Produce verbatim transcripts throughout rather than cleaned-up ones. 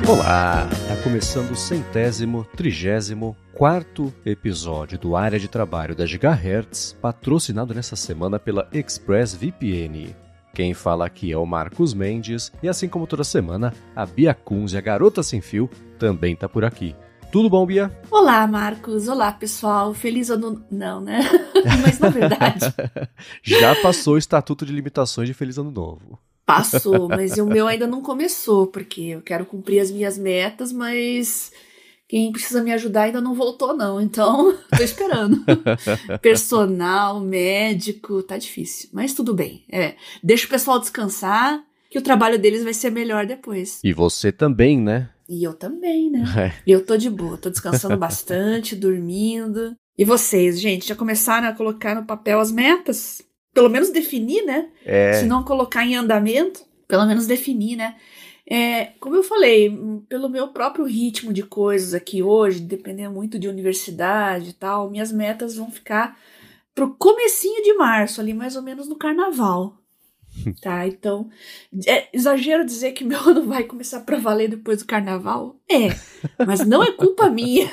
Olá, tá começando o centésimo, trigésimo, quarto episódio do Área de Trabalho da Gigahertz, patrocinado nessa semana pela ExpressVPN. Quem fala aqui é o Marcos Mendes, e assim como toda semana, a Bia Kunz, a garota sem fio, também tá por aqui. Tudo bom, Bia? Olá, Marcos. Olá, pessoal. Feliz ano... Não, né? Mas na verdade... Já passou o Estatuto de Limitações de Feliz Ano Novo. Passou, mas o meu ainda não começou, porque eu quero cumprir as minhas metas, mas quem precisa me ajudar ainda não voltou, não. Então, tô esperando. Personal, médico, tá difícil. Mas tudo bem. É, deixa o pessoal descansar, que o trabalho deles vai ser melhor depois. E você também, né? E eu também, né? É. Eu tô de boa, tô descansando bastante, dormindo. E vocês, gente, já começaram a colocar no papel as metas? Pelo menos definir, né? É. Se não colocar em andamento, pelo menos definir, né? É, como eu falei, pelo meu próprio ritmo de coisas aqui hoje, dependendo muito de universidade e tal, minhas metas vão ficar pro comecinho de março, ali mais ou menos no carnaval. Tá, então, é exagero dizer que meu ano vai começar pra valer depois do carnaval? É, mas não é culpa minha.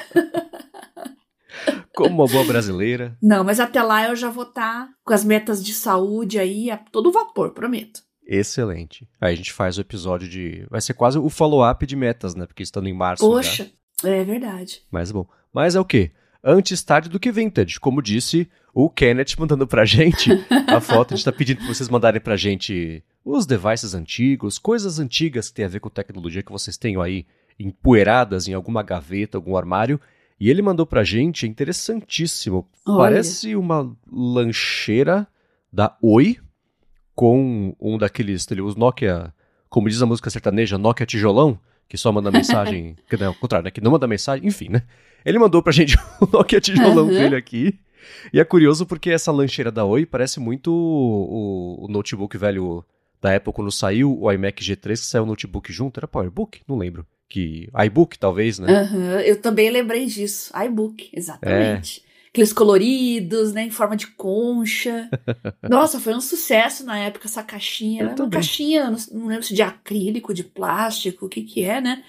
Como uma boa brasileira. Não, mas até lá eu já vou estar com as metas de saúde aí a todo vapor, prometo. Excelente. Aí a gente faz o episódio de... Vai ser quase o follow-up de metas, né? Porque estando em março Poxa, já. é verdade. Mas bom. Mas é o quê? Antes tarde do que vintage. Como disse o Kenneth mandando pra gente a foto. A gente tá pedindo pra vocês mandarem pra gente os devices antigos, coisas antigas que tem a ver com tecnologia que vocês tenham aí empoeiradas em alguma gaveta, algum armário. E ele mandou pra gente, é interessantíssimo. Olha. Parece uma lancheira da Oi com um daqueles, os Nokia, como diz a música sertaneja, Nokia tijolão, que só manda mensagem, que não, ao contrário, né, que não manda mensagem, enfim, né? Ele mandou pra gente o Nokia tijolão Uhum. dele aqui. E é curioso porque essa lancheira da Oi parece muito o, o notebook velho da Apple quando saiu, o iMac G três, que saiu o notebook junto, era PowerBook? Não lembro. Que iBook, talvez, né? Uhum, eu também lembrei disso. iBook, exatamente. É. Aqueles coloridos, né, em forma de concha. Nossa, foi um sucesso na época essa caixinha. Eu Era uma também. caixinha, não, não lembro se de acrílico, de plástico, o que que é, né?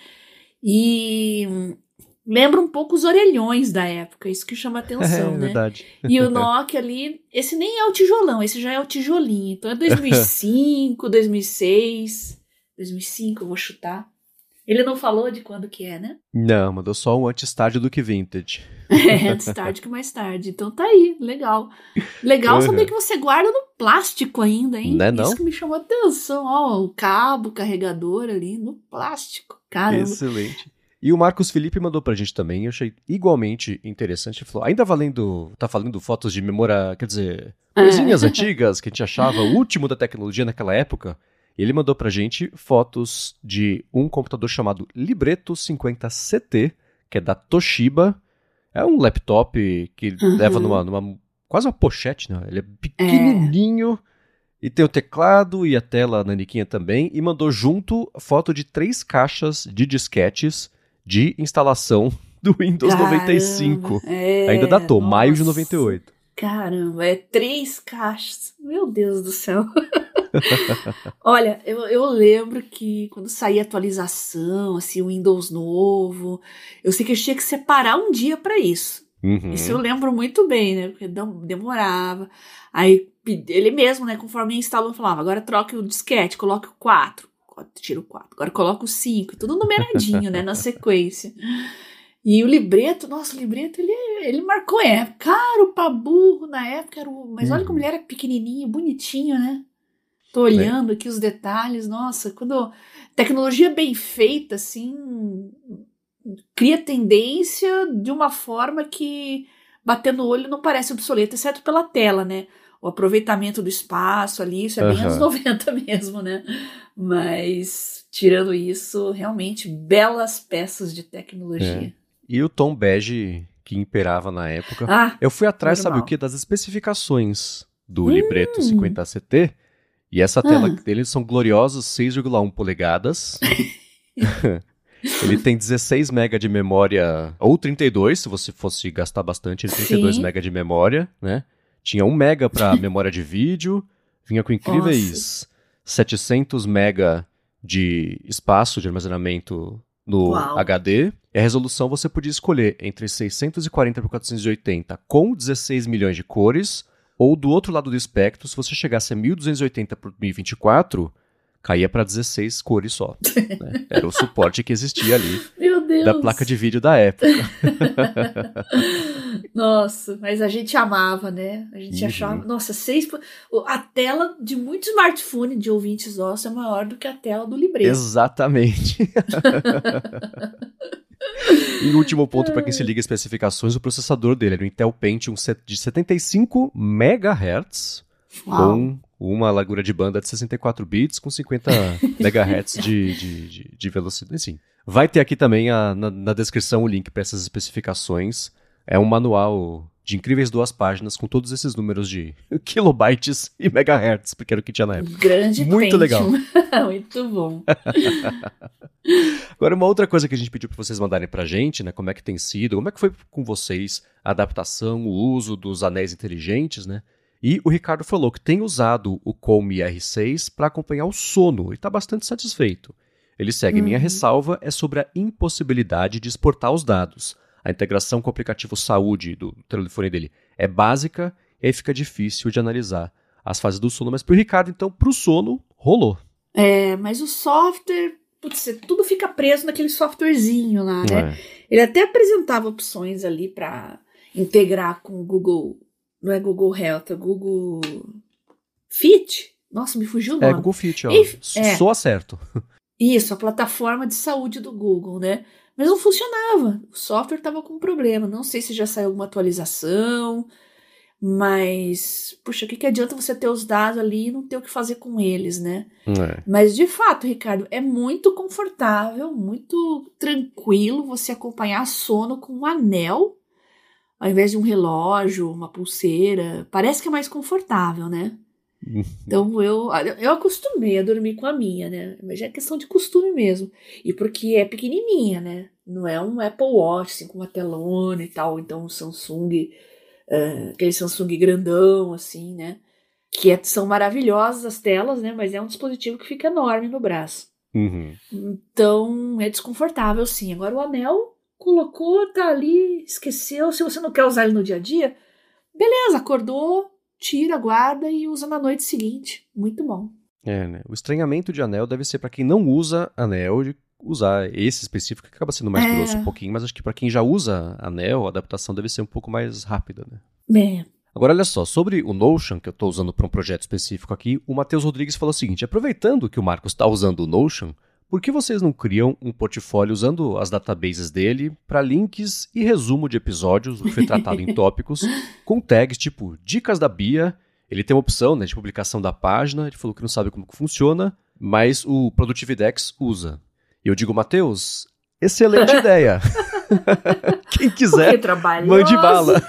E lembra um pouco os orelhões da época, isso que chama atenção, É, né? verdade. E o Nokia ali, esse nem é o tijolão, esse já é o tijolinho. Então é dois mil e cinco, dois mil e seis, dois mil e cinco, eu vou chutar. Ele não falou de quando que é, né? Não, mandou só um antes tarde do que vintage. É, antes tarde que mais tarde. Então tá aí, legal. Legal Uhum. saber que você guarda no plástico ainda, hein? Não é não? Isso que me chamou a atenção. Ó, o cabo, o carregador ali no plástico. Caramba. Excelente. E o Marcos Felipe mandou pra gente também, eu achei igualmente interessante. Ele falou, ainda valendo, tá falando fotos de memória, quer dizer, coisinhas É. antigas que a gente achava o último da tecnologia naquela época. Ele mandou pra gente fotos de um computador chamado Libretto cinquenta C T, que é da Toshiba. É um laptop que Uhum. leva numa, numa quase uma pochete, né? Ele é pequenininho e tem o teclado e a tela naniquinha também. E mandou junto foto de três caixas de disquetes de instalação do Windows Caramba, noventa e cinco. é, Ainda datou, nossa. maio de noventa e oito. Caramba, é três caixas. Meu Deus do céu. Olha, eu, eu lembro que quando saía atualização, assim, o Windows novo, eu sei que eu tinha que separar um dia pra isso. Uhum. Isso eu lembro muito bem, né? Porque demorava. Aí ele mesmo, né? Conforme ia instalando, falava, agora troque o disquete, coloque o quatro. Tira o quatro. Agora coloca o cinco. Tudo numeradinho, né? Na sequência. E o libreto, nossa, o libreto, ele, ele marcou época. Caro pra burro na época. Era o, mas olha como ele era pequenininho, bonitinho, né? Tô olhando aqui os detalhes. Nossa, quando tecnologia bem feita, assim, cria tendência de uma forma que, batendo o olho, não parece obsoleto, exceto pela tela, né? O aproveitamento do espaço ali, isso é bem Uhum. anos noventa mesmo, né? Mas, tirando isso, realmente, belas peças de tecnologia. É. E o tom bege que imperava na época. Ah, Eu fui atrás, normal. sabe o que? Das especificações do Hum. Libretto cinquenta C T. E essa tela Ah. dele são gloriosas seis vírgula um polegadas. Ele tem dezesseis megabytes de memória, ou trinta e dois, se você fosse gastar bastante, ele tem trinta e dois Sim. megabytes de memória, né? Tinha um mega para memória de vídeo, vinha com incríveis setecentos megabytes de espaço de armazenamento no Uau. H D. E a resolução você podia escolher entre seiscentos e quarenta por quatrocentos e oitenta com dezesseis milhões de cores, ou do outro lado do espectro, se você chegasse a mil duzentos e oitenta por mil e vinte e quatro, caía para dezesseis cores só. Né? Era o suporte que existia ali. Meu Deus. Da placa de vídeo da época. Nossa, mas a gente amava, né? A gente Uhum. achava, nossa, seis... A tela de muito smartphone de ouvintes nossos é maior do que a tela do Libreto. Exatamente. E último ponto para quem se liga especificações, o processador dele era o Intel Pentium de setenta e cinco megahertz, Uau. com uma largura de banda de sessenta e quatro bits, com cinquenta megahertz de, de, de, de velocidade. Assim, vai ter aqui também a, na, na descrição o link para essas especificações. É um manual de incríveis duas páginas com todos esses números de kilobytes e megahertz, porque era o que tinha na época. Grande Muito Pentium. legal. Muito bom. Agora, uma outra coisa que a gente pediu para vocês mandarem pra gente, né? Como é que tem sido, como é que foi com vocês a adaptação, o uso dos anéis inteligentes, né? E o Ricardo falou que tem usado o Calm R seis para acompanhar o sono e está bastante satisfeito. Ele segue, Uhum. minha ressalva é sobre a impossibilidade de exportar os dados. A integração com o aplicativo Saúde do telefone dele é básica e aí fica difícil de analisar as fases do sono. Mas pro Ricardo, então, pro sono, rolou. É, mas o software, putz, tudo fica preso naquele softwarezinho lá, né? É. Ele até apresentava opções ali para integrar com o Google, não é Google Health, é Google Fit. Nossa, me fugiu o nome. É, Google Fit, ó. Enf- é. Soa certo. Isso, a plataforma de saúde do Google, né? Mas não funcionava. O software estava com problema. Não sei se já saiu alguma atualização, mas, puxa, o que, que adianta você ter os dados ali e não ter o que fazer com eles, né? É. Mas, de fato, Ricardo, é muito confortável, muito tranquilo você acompanhar sono com um anel, ao invés de um relógio, uma pulseira. Parece que é mais confortável, né? Então eu, eu acostumei a dormir com a minha, né? Mas é questão de costume mesmo. E porque é pequenininha, né? Não é um Apple Watch, assim, com uma telona e tal. Então um Samsung, uh, aquele Samsung grandão, assim, né? Que é, são maravilhosas as telas, né? Mas é um dispositivo que fica enorme no braço. Uhum. Então é desconfortável, sim. Agora o anel, colocou, tá ali, esqueceu. Se você não quer usar ele no dia a dia, beleza, acordou, tira, guarda e usa na noite seguinte. Muito bom. É, né? O estranhamento de anel deve ser para quem não usa anel, de usar esse específico, que acaba sendo mais É. grosso um pouquinho, mas acho que para quem já usa anel, a adaptação deve ser um pouco mais rápida, né? É. Agora, olha só, sobre o Notion, que eu estou usando para um projeto específico aqui, o Matheus Rodrigues falou o seguinte: aproveitando que o Marcos está usando o Notion, por que vocês não criam um portfólio usando as databases dele para links e resumo de episódios, o que foi tratado em tópicos, com tags tipo Dicas da Bia? Ele tem uma opção, né, de publicação da página, ele falou que não sabe como que funciona, mas o Productividex usa. E eu digo, Matheus, excelente ideia! Quem quiser, mande bala!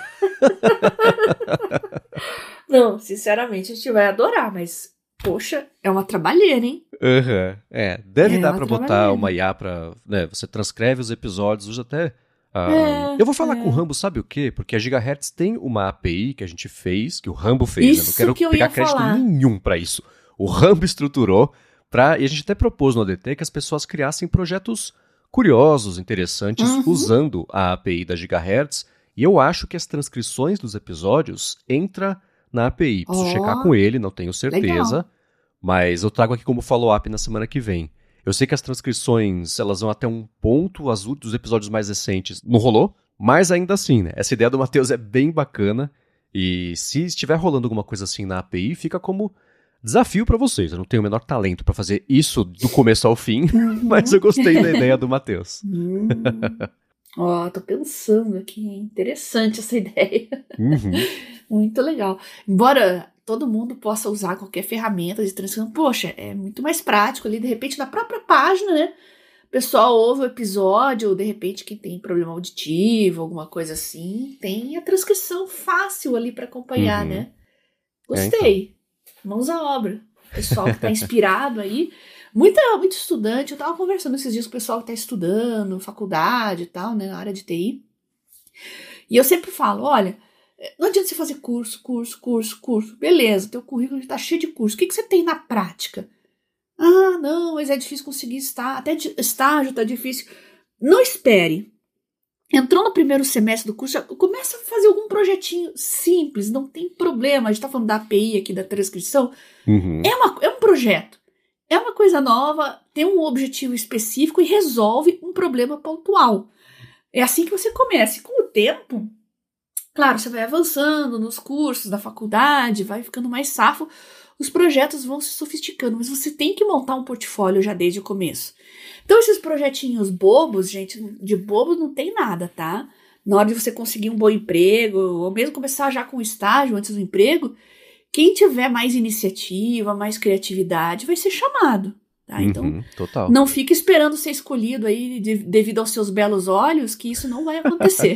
Não, sinceramente, a gente vai adorar, mas, poxa, é uma trabalheira, hein? Uhum. É, deve É dar uma pra botar trabalheira. uma I A pra, né, você transcreve os episódios, usa até... ah, É, eu vou falar é. com o Rambo, sabe o quê? Porque a Gigahertz tem uma A P I que a gente fez, que o Rambo fez, né? Isso Não quero que eu pegar ia crédito falar. nenhum pra isso. O Rambo estruturou pra, e a gente até propôs no A D T que as pessoas criassem projetos curiosos, interessantes, Uhum. usando a A P I da Gigahertz, e eu acho que as transcrições dos episódios entram na A P I. Preciso Ó, checar com ele, não tenho certeza. legal. Mas eu trago aqui como follow-up na semana que vem. Eu sei que as transcrições, elas vão até um ponto, as dos episódios mais recentes não rolou, mas ainda assim, né? Essa ideia do Matheus é bem bacana, e se estiver rolando alguma coisa assim na A P I, fica como desafio pra vocês. Eu não tenho o menor talento pra fazer isso do começo ao fim, mas eu gostei da ideia do Matheus. Hum. Ó, tô pensando aqui, hein? Interessante essa ideia. Uhum. Muito legal. Embora todo mundo possa usar qualquer ferramenta de transcrição, poxa, é muito mais prático ali, de repente, na própria página, né? O pessoal ouve o episódio, ou de repente, quem tem problema auditivo, alguma coisa assim, tem a transcrição fácil ali para acompanhar, Uhum. né? É, Gostei. Mãos à obra. Pessoal que tá inspirado aí. Muita, muito estudante, eu tava conversando esses dias com o pessoal que tá estudando, faculdade e tal, né, na área de T I. E eu sempre falo, olha, não adianta você fazer curso, curso, curso, curso. Beleza, teu currículo tá cheio de curso. O que, que você tem na prática? Ah, não, mas é difícil conseguir estar. Até de- estágio tá difícil. não espere. Entrou no primeiro semestre do curso, já começa a fazer algum projetinho simples, não tem problema. A gente tá falando da A P I aqui, da transcrição. Uhum. É, uma, é um projeto. É uma coisa nova, tem um objetivo específico e resolve um problema pontual. É assim que você começa. E com o tempo, claro, você vai avançando nos cursos da faculdade, vai ficando mais safo, os projetos vão se sofisticando, mas você tem que montar um portfólio já desde o começo. Então, esses projetinhos bobos, gente, de bobo não tem nada, tá? Na hora de você conseguir um bom emprego, ou mesmo começar já com o estágio antes do emprego, quem tiver mais iniciativa, mais criatividade, vai ser chamado, tá? Então, uhum, total. Não fique esperando ser escolhido aí de, devido aos seus belos olhos, que isso não vai acontecer.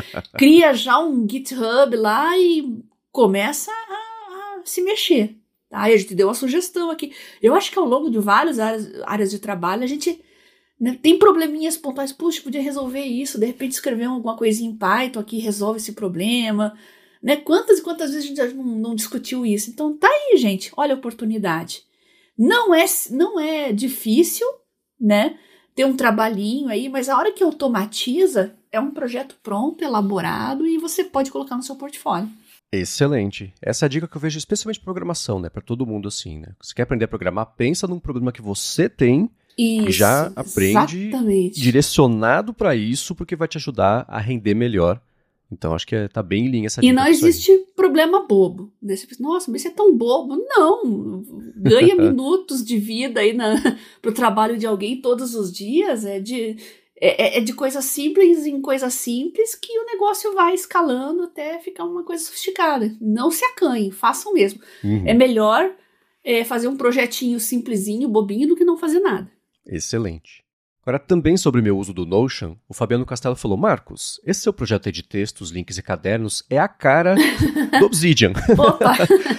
Cria já um GitHub lá e começa a, a se mexer, tá? E a gente deu uma sugestão aqui. Eu acho que ao longo de várias áreas, áreas de trabalho, a gente, né, tem probleminhas pontuais. Puxa, podia resolver isso, de repente escrever alguma coisinha em Python aqui, resolve esse problema. Né? Quantas e quantas vezes a gente já não, não discutiu isso? Então tá aí, gente, olha a oportunidade. Não é, não é difícil, né, ter um trabalhinho aí, mas a hora que automatiza, é um projeto pronto, elaborado, e você pode colocar no seu portfólio. Excelente. Essa é a dica que eu vejo especialmente em programação, né, para todo mundo assim, né? Você quer aprender a programar, pensa num problema que você tem isso, e já aprende exatamente. Direcionado para isso, porque vai te ajudar a render melhor. Então, acho que é, tá bem em linha essa dica. E não existe problema bobo. Nossa, mas isso é tão bobo. Não, ganha minutos de vida aí para o trabalho de alguém todos os dias. É de, é, é de coisa simples em coisa simples que o negócio vai escalando até ficar uma coisa sofisticada. Não se acanhem, façam mesmo. Uhum. É melhor é, fazer um projetinho simplesinho, bobinho, do que não fazer nada. Excelente. Agora, também sobre o meu uso do Notion, o Fabiano Castelo falou: Marcos, esse seu projeto aí de textos, links e cadernos é a cara do Obsidian. Opa!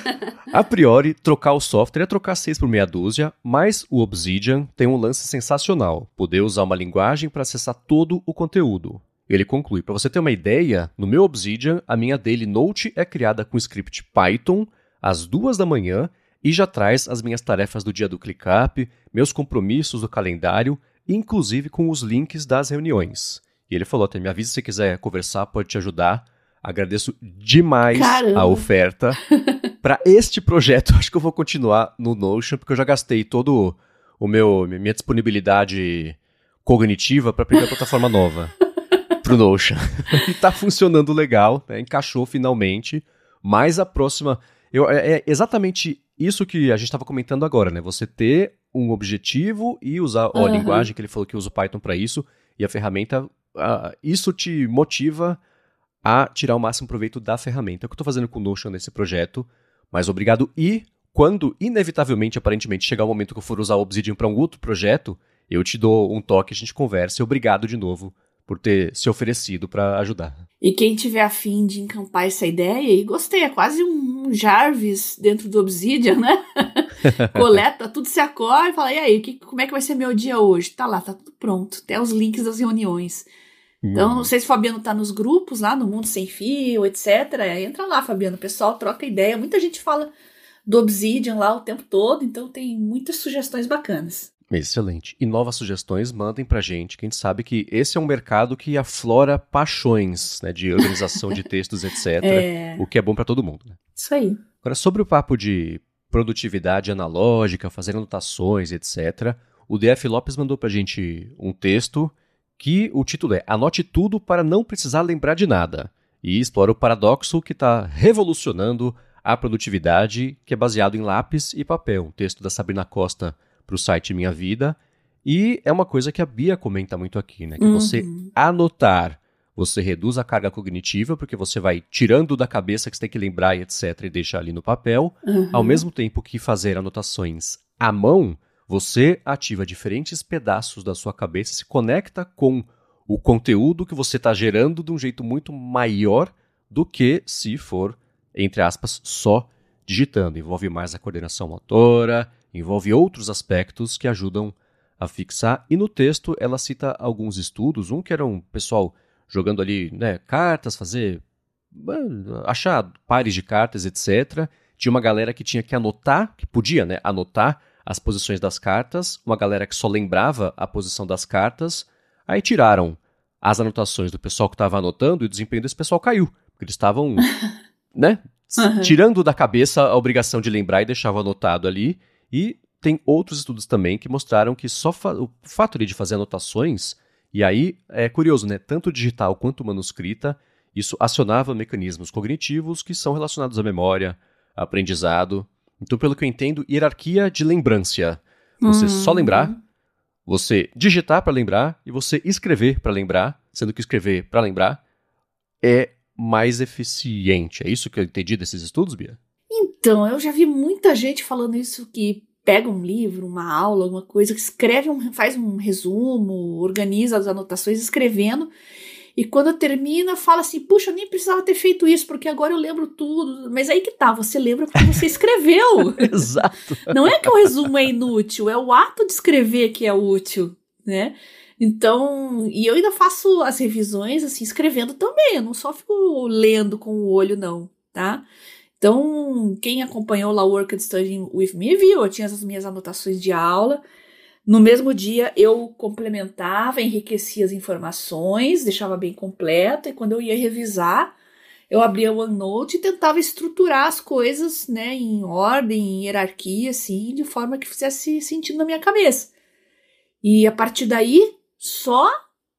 A priori, trocar o software é trocar seis por meia dúzia, mas o Obsidian tem um lance sensacional, poder usar uma linguagem para acessar todo o conteúdo. Ele conclui: para você ter uma ideia, no meu Obsidian, a minha Daily Note é criada com script Python às duas da manhã e já traz as minhas tarefas do dia do ClickUp, meus compromissos do calendário, inclusive com os links das reuniões. E ele falou até: me avisa se você quiser conversar, pode te ajudar. Agradeço demais Caramba. A oferta. Para este projeto, acho que eu vou continuar no Notion, porque eu já gastei todo o meu minha disponibilidade cognitiva para aprender a plataforma nova pro Notion. E tá funcionando legal, né? Encaixou finalmente. Mas a próxima... Eu, é exatamente isso que a gente estava comentando agora, né? Você ter um objetivo e usar ó, Uhum. a linguagem que ele falou que usa o Python para isso, e a ferramenta, uh, isso te motiva a tirar o máximo proveito da ferramenta. É o que eu estou fazendo com o Notion nesse projeto, mas obrigado. E quando, inevitavelmente, aparentemente, chegar o momento que eu for usar o Obsidian para um outro projeto, eu te dou um toque, a gente conversa, e obrigado de novo por ter se oferecido para ajudar. E quem tiver afim de encampar essa ideia, e gostei, é quase um Jarvis dentro do Obsidian, né? Coleta, tudo se acorda e fala: e aí, que, como é que vai ser meu dia hoje? Tá lá, tá tudo pronto, até os links das reuniões. Então, não sei se o Fabiano tá nos grupos lá, no Mundo Sem Fio, etcétera. Entra lá, Fabiano, o pessoal troca ideia. Muita gente fala do Obsidian lá o tempo todo, então tem muitas sugestões bacanas. Excelente. E novas sugestões, mandem pra gente, que a gente sabe que esse é um mercado que aflora paixões, né, de organização de textos, etcétera. É... O que é bom pra todo mundo, né? Isso aí. Agora, sobre o papo de produtividade analógica, fazer anotações, etcétera, o D F Lopes mandou pra gente um texto que o título é Anote tudo para não precisar lembrar de nada, e explora o paradoxo que está revolucionando a produtividade, que é baseado em lápis e papel. Um texto da Sabrina Costa para o site Minha Vida, e é uma coisa que a Bia comenta muito aqui, né? Que Uhum. você anotar, você reduz a carga cognitiva, porque você vai tirando da cabeça que você tem que lembrar e etcétera e deixar ali no papel, Uhum. ao mesmo tempo que fazer anotações à mão, você ativa diferentes pedaços da sua cabeça, se conecta com o conteúdo que você está gerando de um jeito muito maior do que se for, entre aspas, só digitando. Envolve mais a coordenação motora, envolve outros aspectos que ajudam a fixar. E no texto ela cita alguns estudos, um que era um pessoal jogando ali, né, cartas, fazer, achar pares de cartas, etcétera. Tinha uma galera que tinha que anotar, que podia, né, anotar as posições das cartas, uma galera que só lembrava a posição das cartas, Aí tiraram as anotações do pessoal que estava anotando e o desempenho desse pessoal caiu. Porque eles estavam, né, Uhum. tirando da cabeça a obrigação de lembrar e deixavam anotado ali. E tem outros estudos também que mostraram que só fa- o fato ali de fazer anotações, e aí é curioso, né, tanto digital quanto manuscrita, isso acionava mecanismos cognitivos que são relacionados à memória, a aprendizado. Então, pelo que eu entendo, hierarquia de lembrança. Você só lembrar, Uhum. você digitar para lembrar e você escrever para lembrar, sendo que escrever para lembrar é mais eficiente. É isso que eu entendi desses estudos, Bia? Então, eu já vi muita gente falando isso, que pega um livro, uma aula, alguma coisa, que escreve, um, faz um resumo, organiza as anotações escrevendo, e quando termina, fala assim, puxa, eu nem precisava ter feito isso, porque agora eu lembro tudo. Mas aí que tá, você lembra porque você escreveu. Exato. Não é que o resumo é inútil, é o ato de escrever que é útil, né? Então, e eu ainda faço as revisões, assim, escrevendo também, eu não só fico lendo com o olho, não, tá? Então, quem acompanhou lá o Work and Study with Me viu, eu tinha as minhas anotações de aula. No mesmo dia, eu complementava, enriquecia as informações, deixava bem completo, e quando eu ia revisar, eu abria o OneNote e tentava estruturar as coisas, né, em ordem, em hierarquia, assim, de forma que fizesse sentido na minha cabeça. E a partir daí, só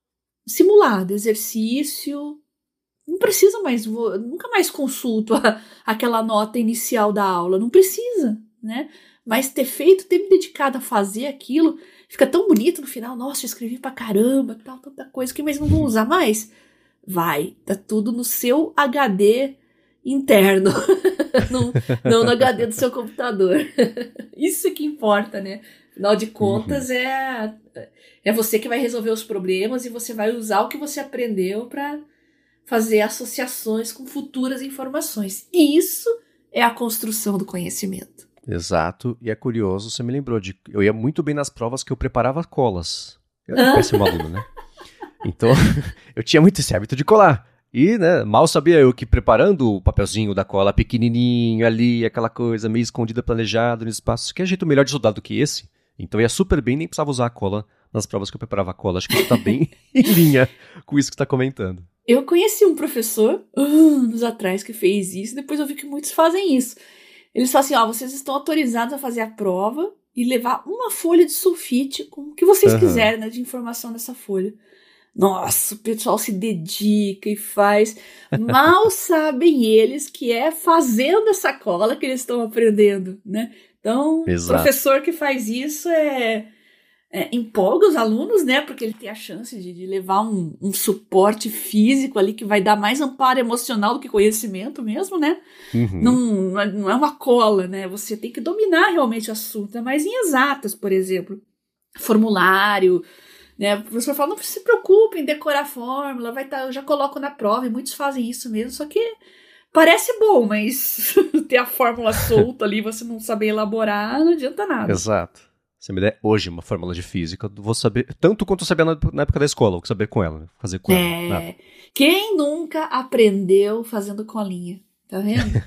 simulado, exercício. Não precisa mais, vou, nunca mais consulto a, aquela nota inicial da aula, não precisa, né? Mas ter feito, ter me dedicado a fazer aquilo, fica tão bonito no final, nossa, eu escrevi pra caramba, tal, tanta coisa, que mas não vou usar mais? Vai, tá tudo no seu H D interno, não, não no H D do seu computador. Isso é que importa, né? Afinal de Uhum. contas, é, é você que vai resolver os problemas e você vai usar o que você aprendeu para fazer associações com futuras informações. E isso é a construção do conhecimento. Exato, e é curioso, você me lembrou de. Eu ia muito bem nas provas que eu preparava colas. Eu era um péssimo aluno, né? Então, eu tinha muito esse hábito de colar. E, né, mal sabia eu que preparando o papelzinho da cola pequenininho ali, aquela coisa meio escondida, planejado no espaço, que é jeito melhor de estudar do que esse. Então, eu ia super bem, nem precisava usar a cola nas provas que eu preparava a cola. Acho que isso tá bem em linha com isso que você tá comentando. Eu conheci um professor anos atrás que fez isso, depois eu vi que muitos fazem isso. Eles falam assim, ó, vocês estão autorizados a fazer a prova e levar uma folha de sulfite com o que vocês Aham. quiserem, né, de informação nessa folha. Nossa, o pessoal se dedica e faz. Mal sabem eles que é fazendo essa cola que eles estão aprendendo, né? Então, Exato. professor que faz isso é, é, empolga os alunos, né? Porque ele tem a chance de, de levar um, um suporte físico ali que vai dar mais amparo emocional do que conhecimento mesmo, né? Não, Uhum. não é não é uma cola, né? Você tem que dominar realmente o assunto, é mais em exatas, por exemplo. Formulário, né? O professor fala, não se preocupe em decorar a fórmula, vai tá, eu já coloco na prova, e muitos fazem isso mesmo, só que parece bom, mas ter a fórmula solta ali, você não saber elaborar, não adianta nada. Exato. Se me der hoje uma fórmula de física, eu vou saber tanto quanto eu sabia na, na época da escola, vou saber com ela, né? Fazer com ela, nada. É, quem nunca aprendeu fazendo colinha? Tá vendo?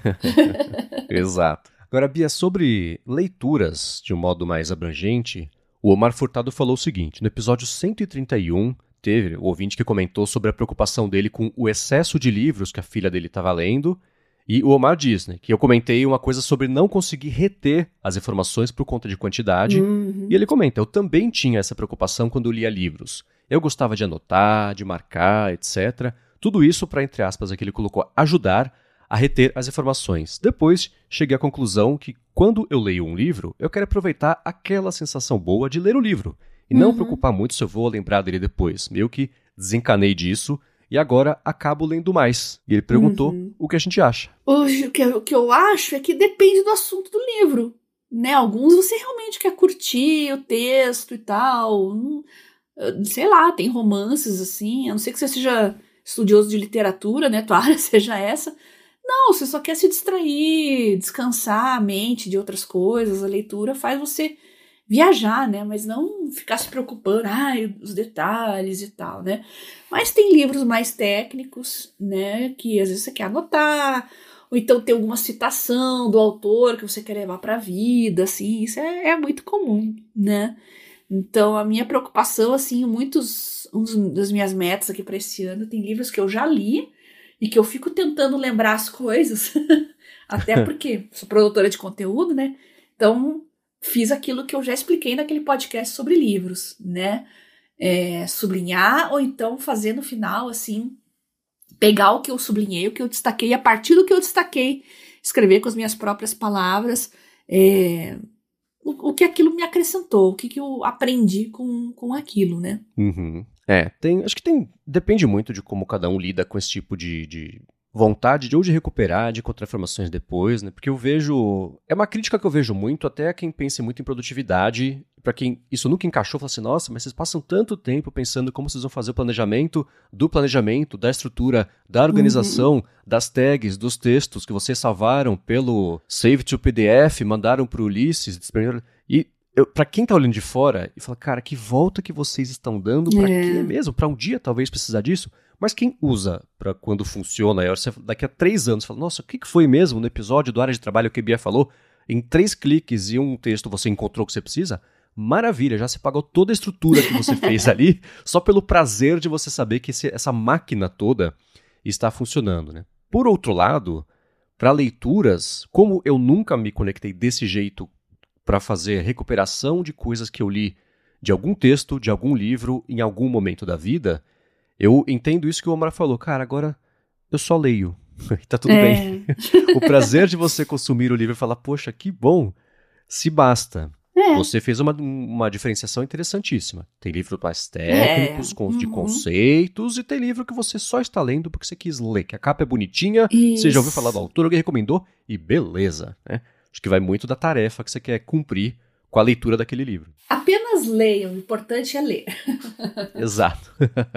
Exato. Agora, Bia, sobre leituras de um modo mais abrangente, o Omar Furtado falou o seguinte: no episódio cento e trinta e um, teve o ouvinte que comentou sobre a preocupação dele com o excesso de livros que a filha dele estava lendo. E o Omar diz, né, que eu comentei uma coisa sobre não conseguir reter as informações por conta de quantidade. E Uhum. ele comenta: eu também tinha essa preocupação quando eu lia livros. Eu gostava de anotar, de marcar, etcétera. Tudo isso para, entre aspas, aqui ele colocou, ajudar a reter as informações. Depois, cheguei à conclusão que, quando eu leio um livro, eu quero aproveitar aquela sensação boa de ler o livro, e não Uhum. preocupar muito se eu vou lembrar dele depois. Meio que desencanei disso, e agora acabo lendo mais. E ele perguntou Uhum. o que a gente acha. Hoje, o que, eu- o que eu acho é que depende do assunto do livro, né? Alguns você realmente quer curtir o texto e tal. Hum, eh, sei lá, tem romances assim, a não ser que você seja estudioso de literatura, né? Tua área seja essa. Não, você só quer se distrair, descansar a mente de outras coisas. A leitura faz você viajar, né? Mas não ficar se preocupando, ai, os detalhes e tal, né? Mas tem livros mais técnicos, né? Que às vezes você quer anotar, ou então tem alguma citação do autor que você quer levar para a vida, assim. Isso é, é muito comum, né? Então, a minha preocupação, assim, muitos, um das minhas metas aqui para esse ano, tem livros que eu já li e que eu fico tentando lembrar as coisas, até porque sou produtora de conteúdo, né? Então, fiz aquilo que eu já expliquei naquele podcast sobre livros, né? É, sublinhar ou então fazer no final, assim, pegar o que eu sublinhei, o que eu destaquei, e a partir do que eu destaquei, escrever com as minhas próprias palavras, é, o, o que aquilo me acrescentou, o que, que eu aprendi com, com aquilo, né? Uhum. É, tem, acho que tem, depende muito de como cada um lida com esse tipo de, de vontade de ou de recuperar, de encontrar informações depois, né? Porque eu vejo, é uma crítica que eu vejo muito até a quem pensa muito em produtividade, para quem isso nunca encaixou, fala assim, nossa, mas vocês passam tanto tempo pensando como vocês vão fazer o planejamento do planejamento, da estrutura, da organização, uhum. das tags, dos textos que vocês salvaram pelo Save to P D F, mandaram pro Ulisses, e eu, pra quem tá olhando de fora e fala, cara, que volta que vocês estão dando, pra é. quê mesmo? Pra um dia talvez precisar disso? Mas quem usa pra quando funciona, você, daqui a três anos, fala, nossa, o que, que foi mesmo no episódio do Área de Trabalho que a Bia falou? Em três cliques e um texto você encontrou o que você precisa? Maravilha, já se pagou toda a estrutura que você fez ali, só pelo prazer de você saber que esse, essa máquina toda está funcionando, né? Por outro lado, para leituras, como eu nunca me conectei desse jeito para fazer recuperação de coisas que eu li de algum texto, de algum livro, em algum momento da vida, eu entendo isso que o Omar falou. Cara, agora eu só leio. Tá tudo é. bem. O prazer de você consumir o livro e falar, poxa, que bom, se basta. É. Você fez uma, uma diferenciação interessantíssima. Tem livros mais técnicos, é. uhum. de conceitos, e tem livro que você só está lendo porque você quis ler, que a capa é bonitinha, isso. Você já ouviu falar do autor, alguém recomendou, e beleza, né? Acho que vai muito da tarefa que você quer cumprir com a leitura daquele livro. Apenas leiam, o importante é ler. Exato.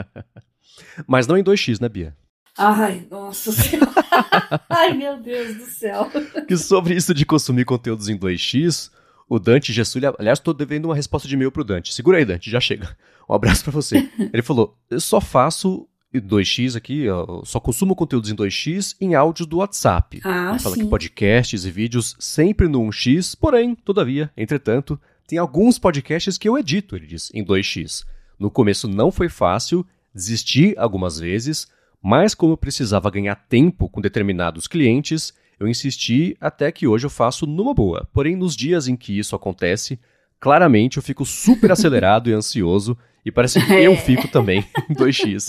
Mas não em dois x, né, Bia? Ai, nossa senhora. Ai, meu Deus do céu. Que sobre isso de consumir conteúdos em dois x, o Dante Gessulli, aliás, estou devendo uma resposta de e-mail pro Dante. Segura aí, Dante, já chega. Um abraço pra você. Ele falou, eu só faço dois x aqui, eu só consumo conteúdos em dois x em áudios do WhatsApp. Ah, Ele fala sim. que podcasts e vídeos sempre no um x, porém, todavia, entretanto, tem alguns podcasts que eu edito, ele diz, em dois x. No começo não foi fácil, desisti algumas vezes, mas como eu precisava ganhar tempo com determinados clientes, eu insisti até que hoje eu faço numa boa. Porém, nos dias em que isso acontece, claramente eu fico super acelerado e ansioso, e parece que eu fico também em dois x.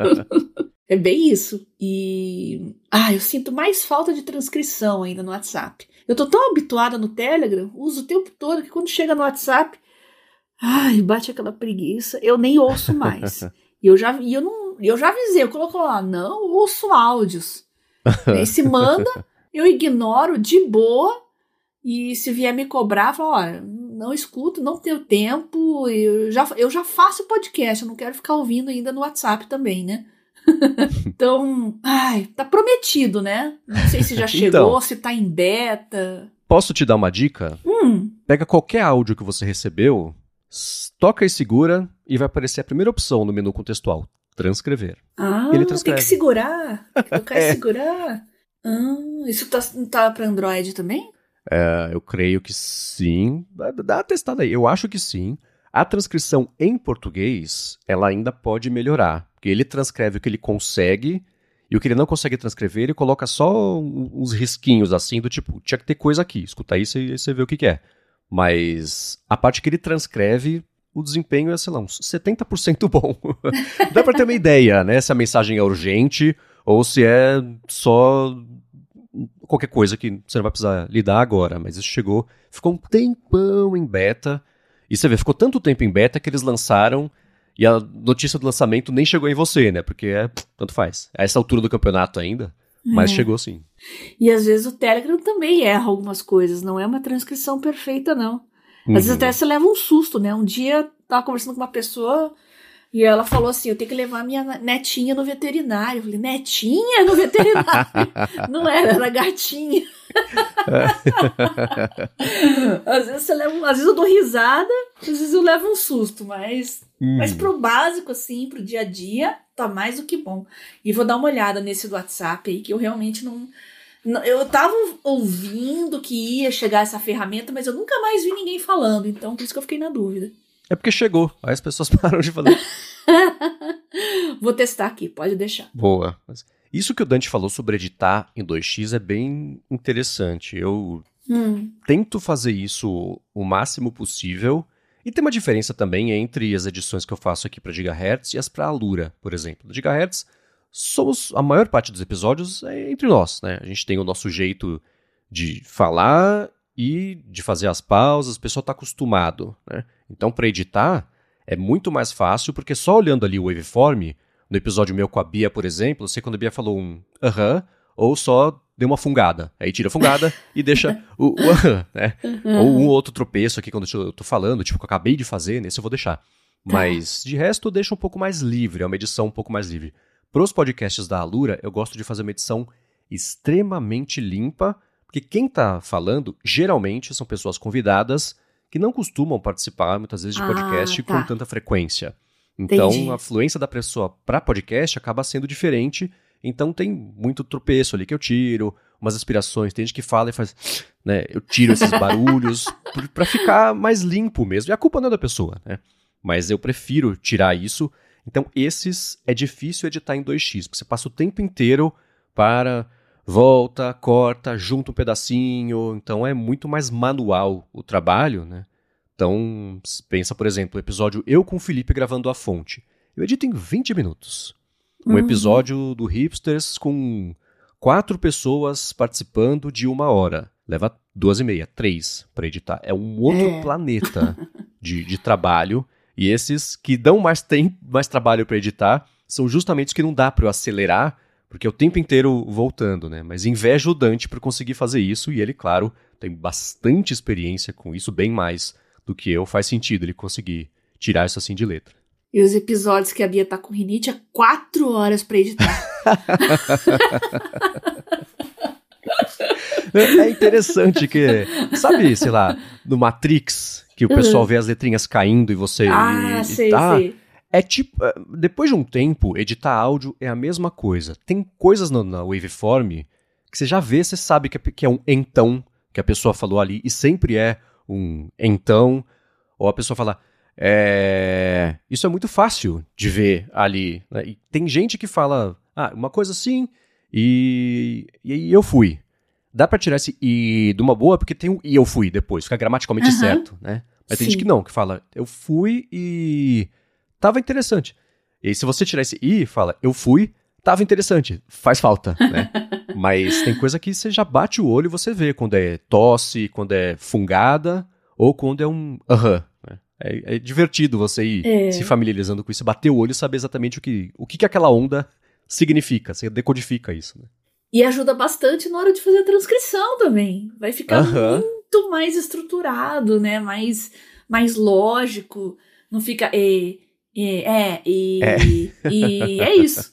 É bem isso. E ah, eu sinto mais falta de transcrição ainda no WhatsApp. Eu tô tão habituada no Telegram, uso o tempo todo, que quando chega no WhatsApp, ai, bate aquela preguiça, eu nem ouço mais. E eu já, e eu não, eu já avisei, eu coloco lá, não ouço áudios. Aí se manda, eu ignoro de boa, e se vier me cobrar, eu falo, olha, não escuto, não tenho tempo, eu já, eu já faço podcast, eu não quero ficar ouvindo ainda no WhatsApp também, né? Então, ai, tá prometido, né? Não sei se já chegou, então, se tá em beta. Posso te dar uma dica? Hum. Pega qualquer áudio que você recebeu, toca e segura, e vai aparecer a primeira opção no menu contextual, transcrever. Ah, Ele transcreve. Tem que segurar, tem que tocar é. e segurar. Ah, isso tá, tá pra Android também? É, eu creio que sim. Dá uma testada aí. Eu acho que sim. A transcrição em português, ela ainda pode melhorar. Porque ele transcreve o que ele consegue, e o que ele não consegue transcrever, ele coloca só uns risquinhos assim, do tipo, tinha que ter coisa aqui. Escuta isso e você vê o que, que é. Mas a parte que ele transcreve, o desempenho é, sei lá, uns setenta por cento bom. Dá pra ter uma ideia, né? Se a mensagem é urgente, ou se é só qualquer coisa que você não vai precisar lidar agora, mas isso chegou, ficou um tempão em beta, e você vê, ficou tanto tempo em beta que eles lançaram, e a notícia do lançamento nem chegou em você, né, porque é, tanto faz, a essa altura do campeonato ainda, mas é. chegou sim. E às vezes o Telegram também erra algumas coisas, não é uma transcrição perfeita não, às uhum. vezes até você leva um susto, né, um dia eu tava conversando com uma pessoa, e ela falou assim, eu tenho que levar minha netinha no veterinário. Eu falei, netinha no veterinário? Não era, era gatinha. Às vezes você leva, às vezes eu dou risada, às vezes eu levo um susto, mas, hum. mas pro básico, assim, pro dia a dia, tá mais do que bom. E vou dar uma olhada nesse do WhatsApp aí, que eu realmente não... não eu tava ouvindo que ia chegar essa ferramenta, mas eu nunca mais vi ninguém falando, então por isso que eu fiquei na dúvida. É porque chegou, aí as pessoas param de fazer. Vou testar aqui, pode deixar. Boa. Isso que o Dante falou sobre editar em dois x é bem interessante. Eu hum. tento fazer isso o máximo possível. E tem uma diferença também entre as edições que eu faço aqui para Gigahertz e as para Alura, por exemplo. No Gigahertz, somos, a maior parte dos episódios é entre nós, né? A gente tem o nosso jeito de falar e de fazer as pausas, o pessoal está acostumado, né? Então, para editar, é muito mais fácil, porque só olhando ali o waveform, no episódio meu com a Bia, por exemplo, eu sei quando a Bia falou um aham, ou só deu uma fungada. Aí tira a fungada e deixa o aham, né? Uhum. Ou um outro tropeço aqui quando eu tô falando, tipo, que eu acabei de fazer, nesse eu vou deixar. Mas, de resto, eu deixo um pouco mais livre, é uma edição um pouco mais livre. Para os podcasts da Alura, eu gosto de fazer uma edição extremamente limpa, porque quem tá falando, geralmente, são pessoas convidadas que não costumam participar, muitas vezes, de podcast ah, tá. com tanta frequência. Então, Entendi. A fluência da pessoa para podcast acaba sendo diferente. Então, tem muito tropeço ali que eu tiro, umas inspirações. Tem gente que fala e faz... né, eu tiro esses barulhos para ficar mais limpo mesmo. E a culpa não é da pessoa, né? Mas eu prefiro tirar isso. Então, esses é difícil editar em dois x, porque você passa o tempo inteiro para... volta, corta, junta um pedacinho, então é muito mais manual o trabalho, né? Então, pensa, por exemplo, o episódio eu com o Felipe gravando a fonte. Eu edito em vinte minutos. Um uhum. episódio do Hipsters com quatro pessoas participando de uma hora. Leva duas e meia, três para editar. É um outro é. planeta de, de trabalho. E esses que dão mais tempo, mais trabalho para editar, são justamente os que não dá para eu acelerar, porque é o tempo inteiro voltando, né? Mas invejo o Dante por conseguir fazer isso, e ele, claro, tem bastante experiência com isso, bem mais do que eu. Faz sentido ele conseguir tirar isso assim de letra. E os episódios que a Bia tá com rinite é quatro horas pra editar. É interessante que, sabe, sei lá, no Matrix, que o pessoal uhum. vê as letrinhas caindo e você... Ah, e, sei, e tá, sei. É tipo, depois de um tempo, editar áudio é a mesma coisa. Tem coisas no, na waveform que você já vê, você sabe que é, que é um então que a pessoa falou ali, e sempre é um então, ou a pessoa fala, é, isso é muito fácil de ver ali, né? E tem gente que fala, ah, uma coisa assim, e, e eu fui. Dá pra tirar esse e de uma boa, porque tem um e eu fui depois, fica gramaticalmente uhum. certo, né? Mas Sim. tem gente que não, que fala, eu fui e... tava interessante. E aí, se você tirar esse i, fala, eu fui, tava interessante. Faz falta, né? Mas tem coisa que você já bate o olho e você vê quando é tosse, quando é fungada, ou quando é um aham. Né? É, é divertido você ir é. se familiarizando com isso, bater o olho e saber exatamente o que, o que, que aquela onda significa. Você decodifica isso, né? E ajuda bastante na hora de fazer a transcrição também. Vai ficar uhum. muito mais estruturado, né? Mais, mais lógico. Não fica... É, É, e é. e é isso.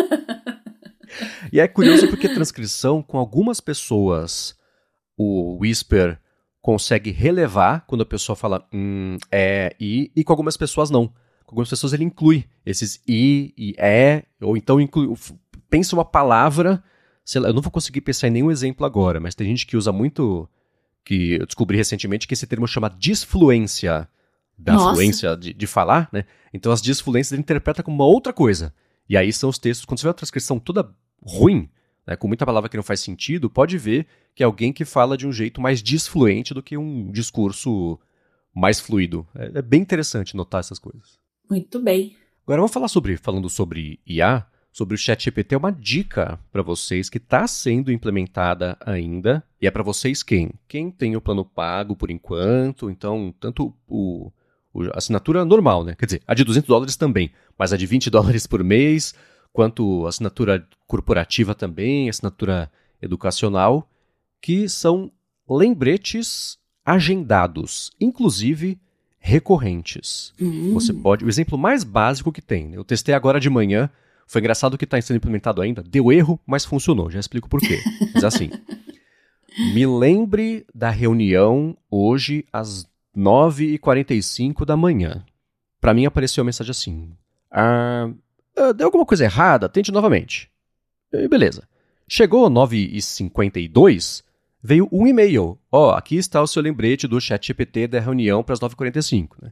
E é curioso porque a transcrição, com algumas pessoas, o Whisper consegue relevar quando a pessoa fala hum, é, e, e com algumas pessoas não. Com algumas pessoas ele inclui esses i e é, ou então inclui, pensa uma palavra, sei lá, eu não vou conseguir pensar em nenhum exemplo agora, mas tem gente que usa muito, que eu descobri recentemente que esse termo chama disfluência. Da Nossa. fluência de, de falar, né? Então as disfluências ele interpreta como uma outra coisa. E aí são os textos, quando você vê uma transcrição toda ruim, né, com muita palavra que não faz sentido, pode ver que é alguém que fala de um jeito mais disfluente do que um discurso mais fluido. É, é bem interessante notar essas coisas. Muito bem. Agora vamos falar sobre, falando sobre I A, sobre o ChatGPT, é uma dica para vocês que está sendo implementada ainda, e é para vocês quem? Quem tem o plano pago por enquanto, então tanto o a assinatura normal, né? Quer dizer, a de duzentos dólares também, mas a de vinte dólares por mês, quanto a assinatura corporativa também, assinatura educacional, que são lembretes agendados, inclusive recorrentes. Uhum. Você pode... O exemplo mais básico que tem, né? Eu testei agora de manhã, foi engraçado que está sendo implementado ainda, deu erro, mas funcionou, já explico por quê. Mas assim, me lembre da reunião hoje às nove e quarenta e cinco da manhã. Para mim apareceu a mensagem assim, ah, deu alguma coisa errada, tente novamente. E beleza. Chegou nove e cinquenta e dois, veio um e-mail. Ó, oh, aqui está o seu lembrete do ChatGPT da reunião para as nove e quarenta e cinco. Né?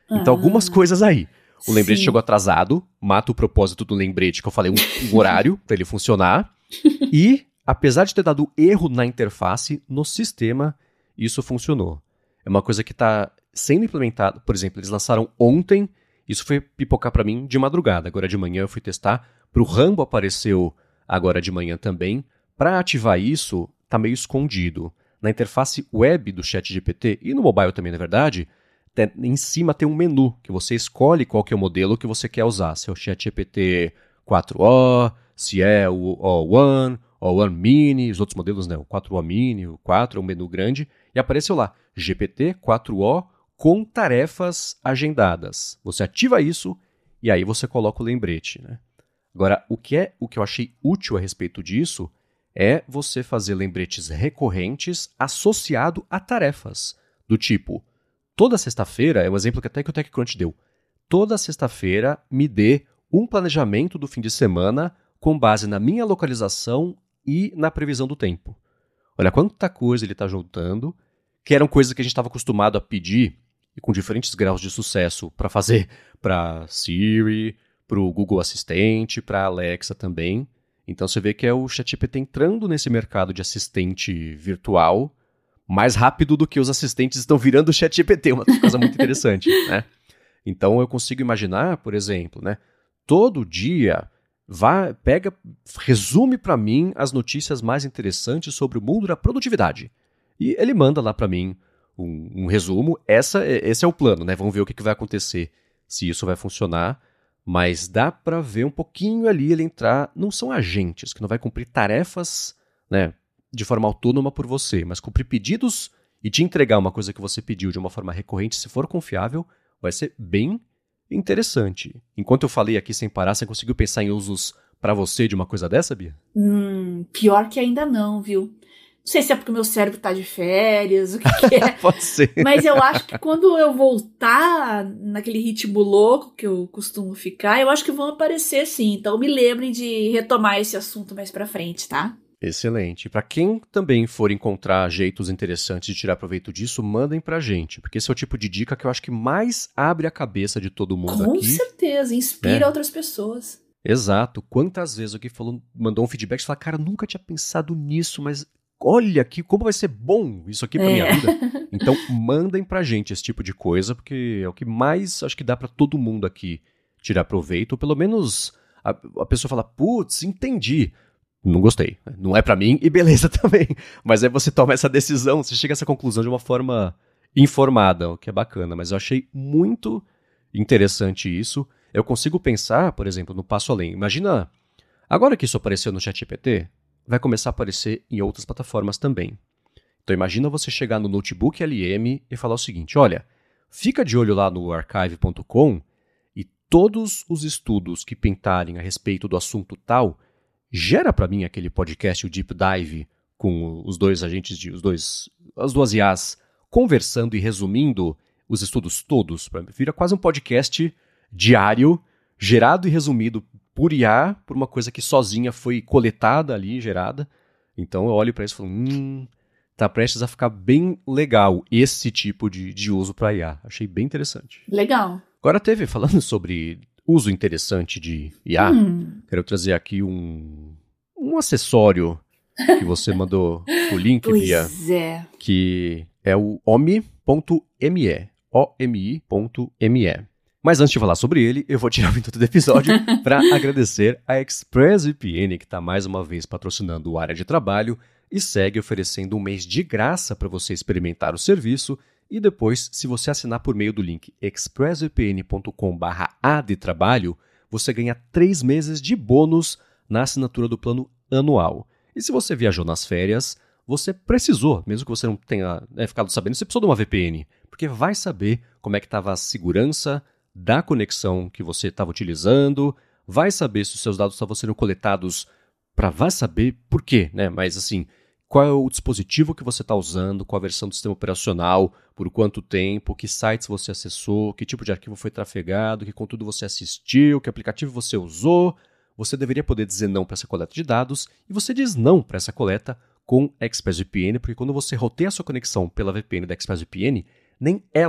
Então, Ah, algumas coisas aí. O lembrete sim. chegou atrasado, mata o propósito do lembrete, que eu falei, um, um horário para ele funcionar. E, apesar de ter dado erro na interface, no sistema, isso funcionou. É uma coisa que está sendo implementada. Por exemplo, eles lançaram ontem, isso foi pipocar para mim de madrugada. Agora de manhã eu fui testar. Para o Rambo apareceu agora de manhã também. Para ativar isso, está meio escondido. Na interface web do ChatGPT, e no mobile também, na verdade, tem, em cima tem um menu que você escolhe qual que é o modelo que você quer usar. Se é o ChatGPT quatro O, se é o O um, O um Mini, os outros modelos, né? O quatro O Mini, o quatro é um menu grande. E apareceu lá, G P T quatro O com tarefas agendadas. Você ativa isso e aí você coloca o lembrete, né? Agora, o que, é, o que eu achei útil a respeito disso é você fazer lembretes recorrentes associado a tarefas. Do tipo, toda sexta-feira, é um exemplo que até que o TechCrunch deu, toda sexta-feira me dê um planejamento do fim de semana com base na minha localização e na previsão do tempo. Olha quanta coisa ele está juntando, que eram coisas que a gente estava acostumado a pedir, e com diferentes graus de sucesso para fazer para Siri, para o Google Assistente, para a Alexa também. Então você vê que é o ChatGPT entrando nesse mercado de assistente virtual mais rápido do que os assistentes estão virando o ChatGPT, uma coisa muito interessante, né? Então eu consigo imaginar, por exemplo, né, todo dia vai, pega, resume para mim as notícias mais interessantes sobre o mundo da produtividade. E ele manda lá para mim um, um resumo. Essa, esse é o plano, né? Vamos ver o que, que vai acontecer, se isso vai funcionar. Mas dá para ver um pouquinho ali ele entrar. Não são agentes, que não vai cumprir tarefas, né, de forma autônoma por você, mas cumprir pedidos e te entregar uma coisa que você pediu de uma forma recorrente, se for confiável, vai ser bem interessante. Enquanto eu falei aqui sem parar, você conseguiu pensar em usos para você de uma coisa dessa, Bia? Hum, pior que ainda não, viu? Não sei se é porque o meu cérebro tá de férias, o que, que é. Pode ser. Mas eu acho que quando eu voltar naquele ritmo louco que eu costumo ficar, eu acho que vão aparecer sim. Então me lembrem de retomar esse assunto mais pra frente, tá? Excelente. Para quem também for encontrar jeitos interessantes de tirar proveito disso, mandem pra gente, porque esse é o tipo de dica que eu acho que mais abre a cabeça de todo mundo Com aqui. certeza, inspira né? outras pessoas. Exato. Quantas vezes alguém falou, mandou um feedback e falou, cara, nunca tinha pensado nisso, mas olha aqui como vai ser bom isso aqui pra É. minha vida. Então, mandem pra gente esse tipo de coisa, porque é o que mais acho que dá pra todo mundo aqui tirar proveito, ou pelo menos a, a pessoa fala, putz, entendi. Não gostei, não é pra mim, e beleza também. Mas aí você toma essa decisão, você chega a essa conclusão de uma forma informada, o que é bacana. Mas eu achei muito interessante isso. Eu consigo pensar, por exemplo, no passo além. Imagina, agora que isso apareceu no ChatGPT, vai começar a aparecer em outras plataformas também. Então imagina você chegar no Notebook L M e falar o seguinte, olha, fica de olho lá no archive ponto com e todos os estudos que pintarem a respeito do assunto tal, gera para mim aquele podcast, o Deep Dive, com os dois agentes, de, os dois, as duas I As, conversando e resumindo os estudos todos. Vira quase um podcast diário, gerado e resumido por I A, por uma coisa que sozinha foi coletada ali, gerada. Então eu olho para isso e falo, hum, tá prestes a ficar bem legal esse tipo de, de uso para I A. Achei bem interessante. Legal. Agora teve, falando sobre uso interessante de I A, Hum. quero trazer aqui um, um acessório que você mandou o link, Pois Bia, é. que é o O M I ponto M E. O M I ponto M E. Mas antes de falar sobre ele, eu vou tirar um minuto do episódio para agradecer a ExpressVPN, que está mais uma vez patrocinando o Área de Trabalho e segue oferecendo um mês de graça para você experimentar o serviço. E depois, se você assinar por meio do link expressvpn ponto com barra a de trabalho, você ganha três meses de bônus na assinatura do plano anual. E se você viajou nas férias, você precisou, mesmo que você não tenha né, ficado sabendo, você precisou de uma V P N, porque vai saber como é que estava a segurança da conexão que você estava utilizando, vai saber se os seus dados estavam sendo coletados, para vai saber por quê, né? Mas assim, qual é o dispositivo que você está usando, qual a versão do sistema operacional, por quanto tempo, que sites você acessou, que tipo de arquivo foi trafegado, que conteúdo você assistiu, que aplicativo você usou. Você deveria poder dizer não para essa coleta de dados e você diz não para essa coleta com ExpressVPN, porque quando você roteia a sua conexão pela V P N da ExpressVPN, nem ela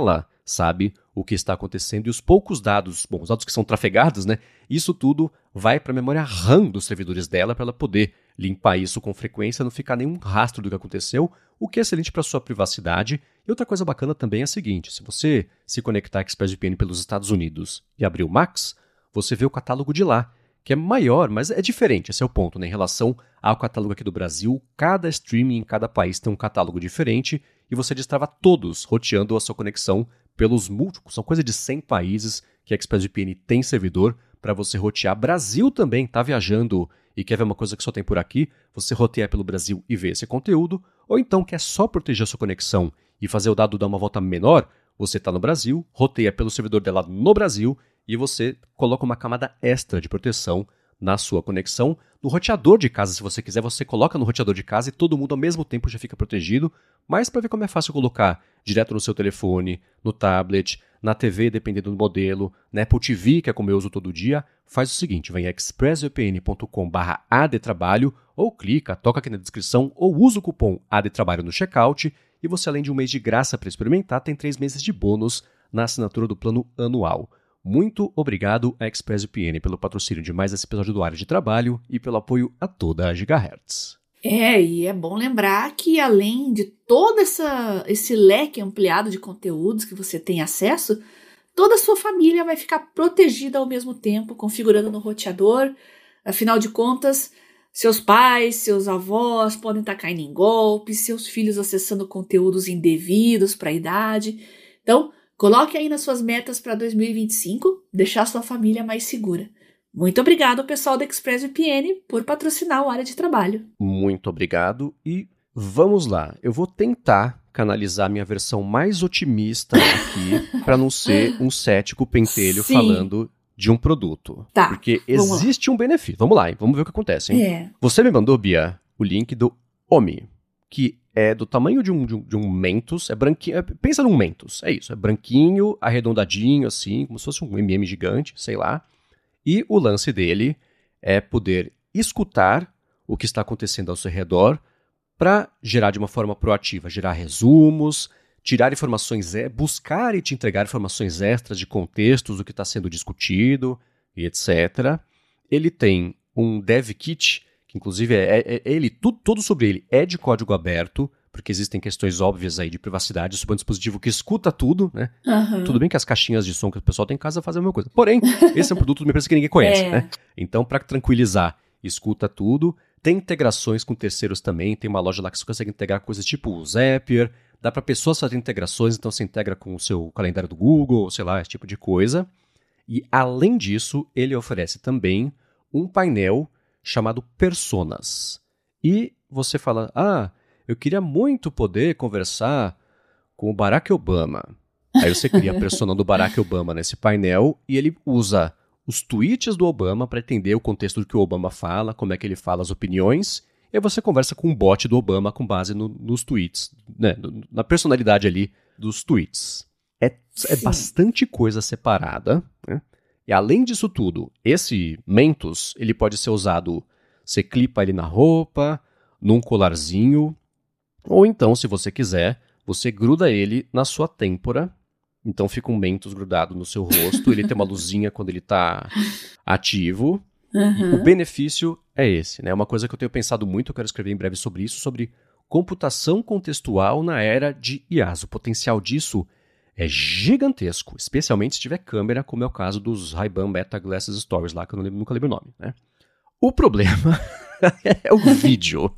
sabe o que está acontecendo e os poucos dados, bom, os dados que são trafegados, né? Isso tudo vai para a memória RAM dos servidores dela para ela poder limpar isso com frequência, não ficar nenhum rastro do que aconteceu, o que é excelente para sua privacidade. E outra coisa bacana também é a seguinte, se você se conectar a ExpressVPN pelos Estados Unidos e abrir o Max, você vê o catálogo de lá, que é maior, mas é diferente, esse é o ponto, né? Em relação ao catálogo aqui do Brasil, cada streaming em cada país tem um catálogo diferente e você destrava todos, roteando a sua conexão pelos múltiplos, são coisa de cem países que a ExpressVPN tem servidor para você rotear. Brasil também está viajando e quer ver uma coisa que só tem por aqui, você roteia pelo Brasil e vê esse conteúdo, ou então quer só proteger a sua conexão e fazer o dado dar uma volta menor, você está no Brasil, roteia pelo servidor dela no Brasil e você coloca uma camada extra de proteção na sua conexão. No roteador de casa, se você quiser, você coloca no roteador de casa e todo mundo ao mesmo tempo já fica protegido. Mas para ver como é fácil colocar direto no seu telefone, no tablet, na T V, dependendo do modelo, na Apple T V, que é como eu uso todo dia, faz o seguinte, vem em expressvpn ponto com barra adtrabalho ou clica, toca aqui na descrição ou usa o cupom adtrabalho no checkout e você, além de um mês de graça para experimentar, tem três meses de bônus na assinatura do plano anual. Muito obrigado a ExpressVPN pelo patrocínio de mais esse episódio do Área de Trabalho e pelo apoio a toda a Gigahertz. É, e é bom lembrar que além de todo essa, esse leque ampliado de conteúdos que você tem acesso, toda a sua família vai ficar protegida ao mesmo tempo, configurando no roteador. Afinal de contas, seus pais, seus avós podem estar caindo em golpes, seus filhos acessando conteúdos indevidos para a idade. Então, coloque aí nas suas metas para dois mil e vinte e cinco, deixar sua família mais segura. Muito obrigado ao pessoal da ExpressVPN por patrocinar o Área de Trabalho. Muito obrigado e vamos lá. Eu vou tentar canalizar minha versão mais otimista aqui para não ser um cético pentelho Sim. falando de um produto. Tá, porque existe um benefício. Vamos lá, hein? Vamos ver o que acontece. Hein? É. Você me mandou, Bia, o link do Omi, que é do tamanho de um, de um, de um Mentos, é branquinho, é, pensa num Mentos, é isso, é branquinho, arredondadinho assim, como se fosse um M M gigante, sei lá. E o lance dele é poder escutar o que está acontecendo ao seu redor para gerar de uma forma proativa, gerar resumos, tirar informações, buscar e te entregar informações extras de contextos do que está sendo discutido e etcétera. Ele tem um Dev Kit, que inclusive é, é, é ele, tudo, tudo sobre ele é de código aberto, porque existem questões óbvias aí de privacidade sobre um dispositivo que escuta tudo, né? Uhum. Tudo bem que as caixinhas de som que o pessoal tem em casa fazem a mesma coisa. Porém, esse é um produto de uma empresa que ninguém conhece, é. né? Então, para tranquilizar, escuta tudo. Tem integrações com terceiros também. Tem uma loja lá que você consegue integrar coisas tipo o Zapier. Dá para pessoas fazerem integrações, então você integra com o seu calendário do Google, sei lá, esse tipo de coisa. E, além disso, ele oferece também um painel chamado Personas. E você fala, ah, eu queria muito poder conversar com o Barack Obama. Aí você cria a persona do Barack Obama nesse painel e ele usa os tweets do Obama para entender o contexto do que o Obama fala, como é que ele fala as opiniões, e aí você conversa com um bot do Obama com base no, nos tweets, né, na personalidade ali dos tweets. É, é bastante coisa separada, né? E além disso tudo, esse Mentos, ele pode ser usado, você clipa ele na roupa, num colarzinho, ou então, se você quiser, você gruda ele na sua têmpora. Então fica um Mentos grudado no seu rosto, ele tem uma luzinha quando ele está ativo. Uhum. O benefício é esse, né? É uma coisa que eu tenho pensado muito, eu quero escrever em breve sobre isso, sobre computação contextual na era de I As. O potencial disso é gigantesco, especialmente se tiver câmera, como é o caso dos Ray-Ban Meta Glasses Stories lá, que eu não lembro, nunca lembro o nome, né? O problema é o vídeo.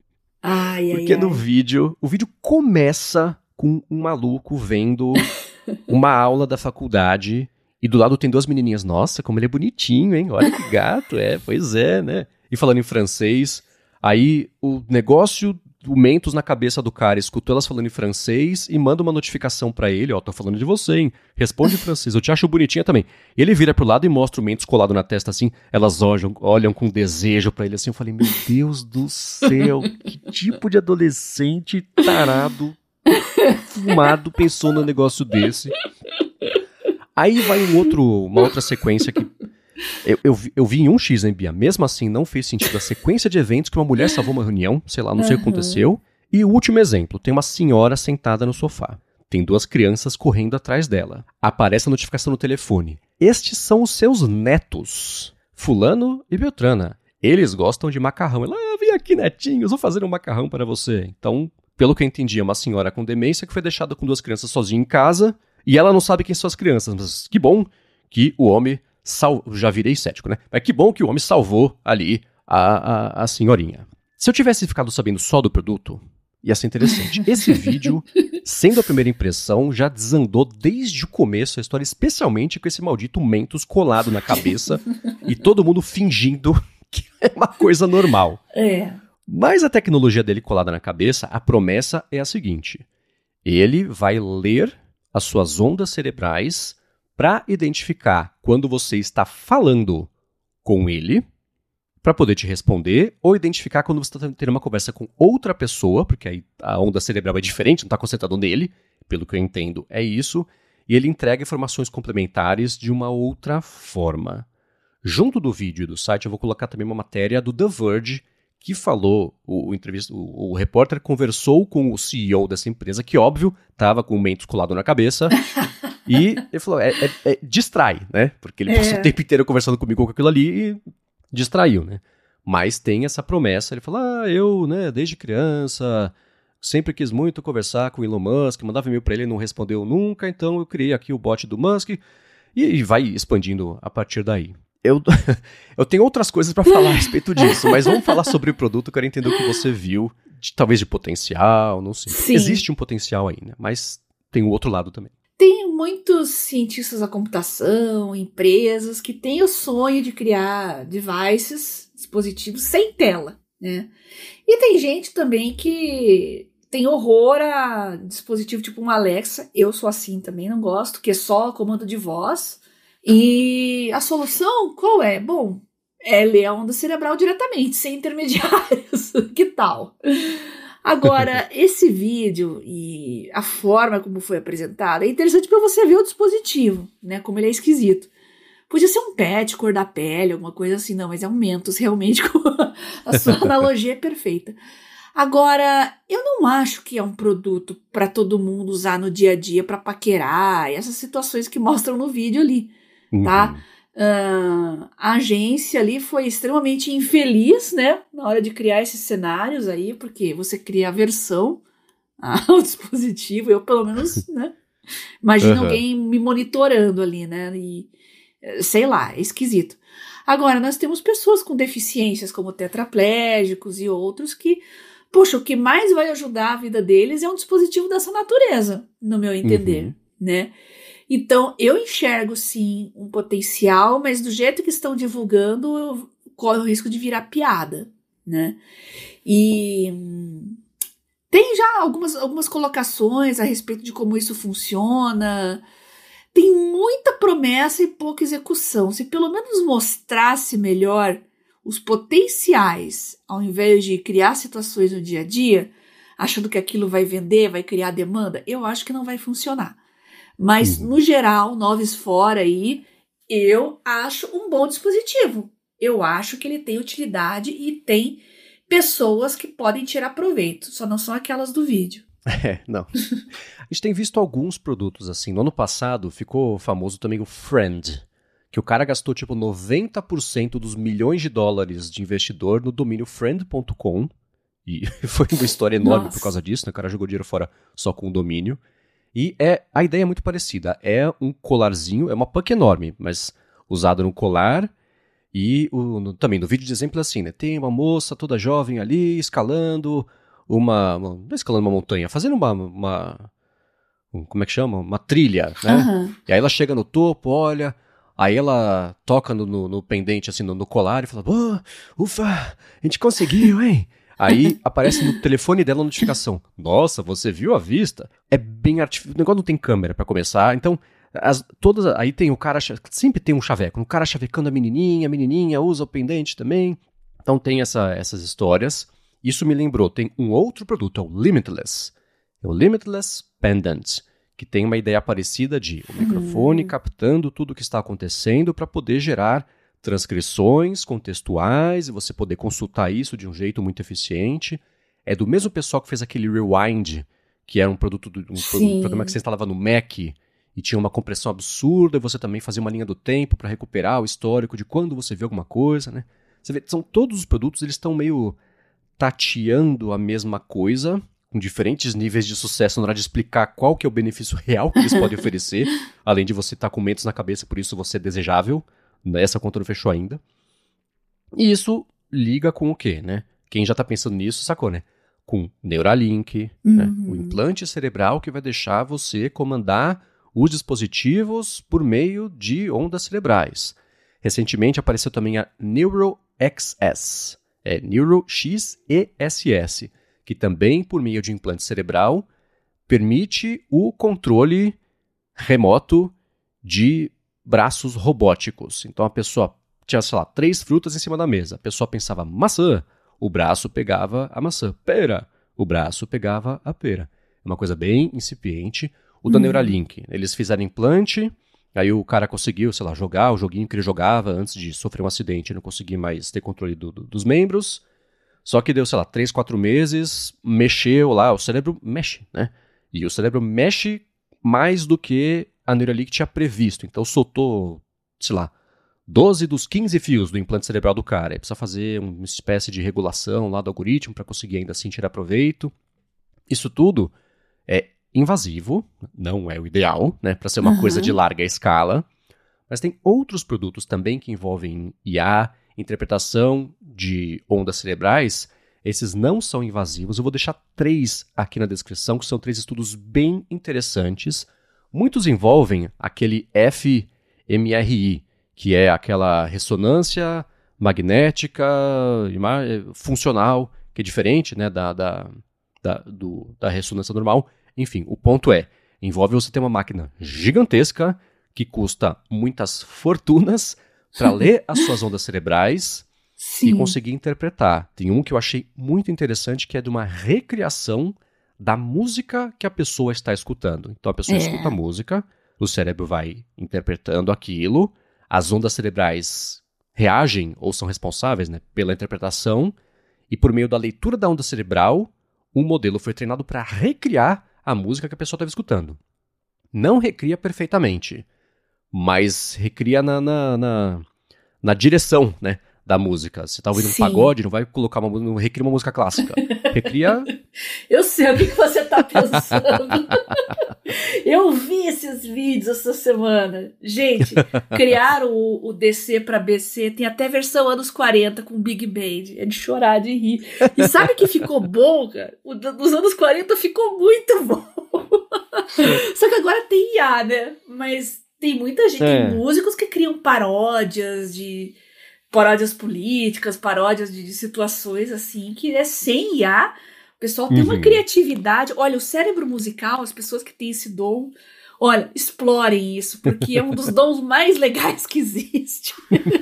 Ai, Porque ai, no ai. vídeo, o vídeo começa com um maluco vendo uma aula da faculdade e do lado tem duas menininhas. Nossa, como ele é bonitinho, hein? Olha que gato, é, pois é, né? E falando em francês, aí o negócio, o Mentos na cabeça do cara, escutou elas falando em francês e manda uma notificação pra ele, ó, tô falando de você, hein? Responde em francês, eu te acho bonitinha também. E ele vira pro lado e mostra o Mentos colado na testa assim, elas olham, olham com desejo pra ele assim, eu falei, meu Deus do céu, que tipo de adolescente tarado, fumado, pensou num negócio desse. Aí vai um outro, uma outra sequência que eu, eu, vi, eu vi em um X, hein, Bia? Mesmo assim, não fez sentido a sequência de eventos que uma mulher salvou uma reunião, sei lá, não sei o que aconteceu. E o último exemplo, tem uma senhora sentada no sofá. Tem duas crianças correndo atrás dela. Aparece a notificação no telefone. Estes são os seus netos, Fulano e Beltrana. Eles gostam de macarrão. Ela, ah, vem aqui, netinhos, vou fazer um macarrão para você. Então, pelo que eu entendi, é uma senhora com demência que foi deixada com duas crianças sozinha em casa e ela não sabe quem são as crianças. Mas que bom que o homem salvou. Já virei cético, né? Mas que bom que o homem salvou ali a, a, a senhorinha. Se eu tivesse ficado sabendo só do produto, ia ser interessante. Esse vídeo, sendo a primeira impressão, já desandou desde o começo a história, especialmente com esse maldito Mentos colado na cabeça e todo mundo fingindo que é uma coisa normal. É. Mas a tecnologia dele colada na cabeça, a promessa é a seguinte. Ele vai ler as suas ondas cerebrais para identificar quando você está falando com ele, para poder te responder, ou identificar quando você está tendo uma conversa com outra pessoa, porque aí a onda cerebral é diferente, não está concentrado nele, pelo que eu entendo, é isso, e ele entrega informações complementares de uma outra forma. Junto do vídeo e do site, eu vou colocar também uma matéria do The Verge, que falou, o, o, entrevista, o, o repórter conversou com o C E O dessa empresa, que, óbvio, estava com o Mentos colado na cabeça, e ele falou, é, é, é, distrai, né? Porque ele é. passou o tempo inteiro conversando comigo com aquilo ali e distraiu, né? Mas tem essa promessa, ele falou, ah, eu, né, desde criança, sempre quis muito conversar com o Elon Musk, mandava e-mail pra ele, ele não respondeu nunca, então eu criei aqui o bot do Musk, e, e vai expandindo a partir daí. Eu, eu tenho outras coisas pra falar a respeito disso, mas vamos falar sobre o produto, eu quero entender o que você viu, de, talvez de potencial, não sei. Sim. Existe um potencial aí, né? Mas tem o outro lado também. Tem muitos cientistas da computação, empresas que têm o sonho de criar devices, dispositivos sem tela, né? E tem gente também que tem horror a dispositivo tipo um Alexa. Eu sou assim também, não gosto, que é só comando de voz. E a solução qual é? Bom, é ler a onda cerebral diretamente, sem intermediários. Que tal? Agora, esse vídeo e a forma como foi apresentado é interessante para você ver o dispositivo, né? Como ele é esquisito. Podia ser um pet, cor da pele, alguma coisa assim, não, mas é um Mentos, realmente, a sua analogia é perfeita. Agora, eu não acho que é um produto para todo mundo usar no dia a dia para paquerar, essas situações que mostram no vídeo ali, tá? Uhum. Uh, a agência ali foi extremamente infeliz, né, na hora de criar esses cenários aí, porque você cria aversão ao dispositivo, eu pelo menos, né, imagino uhum. alguém me monitorando ali, né, e sei lá, é esquisito. Agora, nós temos pessoas com deficiências como tetraplégicos e outros que, poxa, o que mais vai ajudar a vida deles é um dispositivo dessa natureza, no meu entender, uhum. né? Então, eu enxergo, sim, um potencial, mas do jeito que estão divulgando, corre o risco de virar piada, né? E tem já algumas, algumas colocações a respeito de como isso funciona. Tem muita promessa e pouca execução. Se pelo menos mostrasse melhor os potenciais, ao invés de criar situações no dia a dia, achando que aquilo vai vender, vai criar demanda, eu acho que não vai funcionar. Mas, uhum. no geral, noves fora aí, eu acho um bom dispositivo. Eu acho que ele tem utilidade e tem pessoas que podem tirar proveito. Só não são aquelas do vídeo. É, não. A gente tem visto alguns produtos assim. No ano passado ficou famoso também o Friend, que o cara gastou tipo noventa por cento dos milhões de dólares de investidor no domínio friend ponto com. E foi uma história enorme Nossa. Por causa disso, né? O cara jogou dinheiro fora só com o domínio. E é, a ideia é muito parecida. É um colarzinho, é uma puck enorme, mas usado no colar. E o, no, também no vídeo de exemplo é assim, né? Tem uma moça toda jovem ali, escalando uma... uma não escalando uma montanha, fazendo uma... uma um, como é que chama? Uma trilha, né? Uhum. E aí ela chega no topo, olha... Aí ela toca no, no, no pendente, assim, no, no colar e fala... Oh, ufa, a gente conseguiu, hein? Aí aparece no telefone dela a notificação. Nossa, você viu a vista? É bem artificial. O negócio não tem câmera pra começar. Então, as, todas, aí tem o cara... Sempre tem um chaveco. Um cara chavecando a menininha, a menininha usa o pendente também. Então tem essa, essas histórias. Isso me lembrou. Tem um outro produto, é o Limitless. É o Limitless Pendant, que tem uma ideia parecida de o microfone hum. captando tudo o que está acontecendo para poder gerar transcrições contextuais e você poder consultar isso de um jeito muito eficiente. É do mesmo pessoal que fez aquele Rewind, que era um produto, do, um, um programa que você instalava no Mac e tinha uma compressão absurda, e você também fazia uma linha do tempo para recuperar o histórico de quando você viu alguma coisa, né? Você vê, são todos os produtos, eles estão meio tateando a mesma coisa, com diferentes níveis de sucesso na hora de explicar qual que é o benefício real que eles podem oferecer, além de você estar com mentos na cabeça, por isso você é desejável. Essa conta não fechou ainda. E isso liga com o quê, né? Quem já tá pensando nisso sacou, né? Com Neuralink, Uhum. né? O implante cerebral que vai deixar você comandar os dispositivos por meio de ondas cerebrais. Recentemente apareceu também a NeuroXS, é NeuroXESS, que também, por meio de implante cerebral, permite o controle remoto de braços robóticos. Então a pessoa tinha, sei lá, três frutas em cima da mesa. A pessoa pensava maçã, o braço pegava a maçã. Pera, o braço pegava a pera. É uma coisa bem incipiente. O da Uhum. Neuralink, eles fizeram implante, aí o cara conseguiu, sei lá, jogar o joguinho que ele jogava antes de sofrer um acidente, não conseguia mais ter controle do, do, dos membros. Só que deu, sei lá, três, quatro meses, mexeu lá, o cérebro mexe, né? E o cérebro mexe mais do que a Neuralink tinha previsto. Então soltou, sei lá, doze dos quinze fios do implante cerebral do cara. Aí precisa fazer uma espécie de regulação lá do algoritmo para conseguir ainda assim tirar proveito. Isso tudo é invasivo, não é o ideal, né? Para ser uma Uhum. coisa de larga escala. Mas tem outros produtos também que envolvem I A, interpretação de ondas cerebrais. Esses não são invasivos. Eu vou deixar três aqui na descrição, que são três estudos bem interessantes. Muitos envolvem aquele F M R I, que é aquela ressonância magnética funcional, que é diferente, né, da, da, da, do, da ressonância normal. Enfim, o ponto é, envolve você ter uma máquina gigantesca que custa muitas fortunas para ler as suas ondas cerebrais Sim. e conseguir interpretar. Tem um que eu achei muito interessante, que é de uma recriação da música que a pessoa está escutando. Então a pessoa É. escuta a música, o cérebro vai interpretando aquilo, as ondas cerebrais reagem ou são responsáveis, né, pela interpretação, e por meio da leitura da onda cerebral, um modelo foi treinado para recriar a música que a pessoa estava escutando. Não recria perfeitamente, mas recria na, na, na, na direção, né, da música. Você está ouvindo um Sim. pagode, não vai colocar uma, não recria uma música clássica. Recria... Eu sei o que, que você tá pensando. Eu vi esses vídeos essa semana. Gente, criaram o, o D C pra B C, tem até versão anos quarenta com Big Band. É de chorar, de rir. E sabe o que ficou bom, cara? O dos anos quarenta ficou muito bom. Só que agora tem I A, né? Mas tem muita gente, É. tem músicos que criam paródias de... paródias políticas, paródias de, de situações assim, que é sem I A. O pessoal tem uma Uhum. criatividade. Olha, o cérebro musical, as pessoas que têm esse dom, olha, explorem isso, porque é um dos dons mais legais que existe.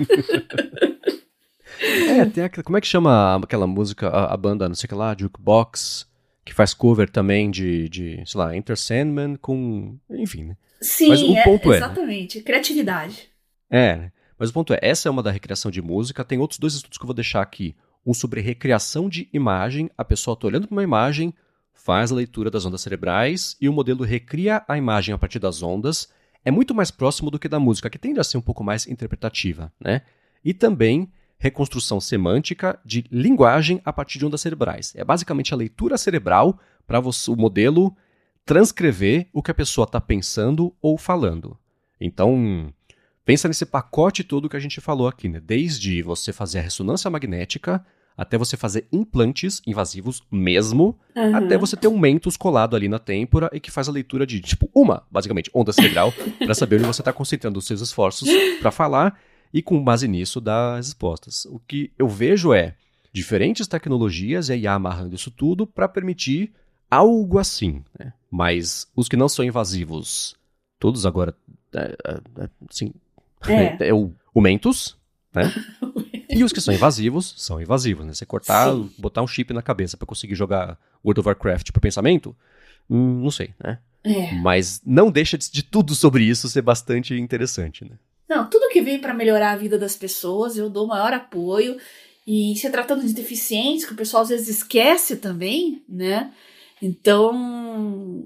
É, tem aquela, como é que chama aquela música, a, a banda, não sei o que lá, Jukebox, que faz cover também de, de sei lá, Enter Sandman com, enfim, né? Sim, Mas o é, ponto é, exatamente. Criatividade. É, né? Mas o ponto é, essa é uma da recriação de música, tem outros dois estudos que eu vou deixar aqui. Um sobre recriação de imagem, a pessoa está olhando para uma imagem, faz a leitura das ondas cerebrais e o modelo recria a imagem a partir das ondas. É muito mais próximo do que da música, que tende a ser um pouco mais interpretativa, né? E também reconstrução semântica de linguagem a partir de ondas cerebrais. É basicamente a leitura cerebral para o modelo transcrever o que a pessoa está pensando ou falando. Então, pensa nesse pacote todo que a gente falou aqui, né? Desde você fazer a ressonância magnética, até você fazer implantes invasivos mesmo, Uhum. até você ter um mentos colado ali na têmpora e que faz a leitura de, tipo, uma, basicamente, onda cerebral, para saber onde você está concentrando os seus esforços para falar e, com base nisso, dar as respostas. O que eu vejo é diferentes tecnologias e a I A amarrando isso tudo para permitir algo assim, né? Mas os que não são invasivos, todos agora, é, é, assim, É. é o, o mentos, né? E os que são invasivos, são invasivos, né? Você cortar, Sim. botar um chip na cabeça pra conseguir jogar World of Warcraft por pensamento, hum, não sei, né? É. Mas não deixa de, de tudo sobre isso ser bastante interessante, né? Não, tudo que vem para melhorar a vida das pessoas, eu dou maior apoio. E se tratando de deficientes, que o pessoal às vezes esquece também, né? Então,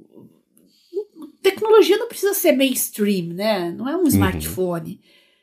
tecnologia não precisa ser mainstream, né? Não é um smartphone. Uhum.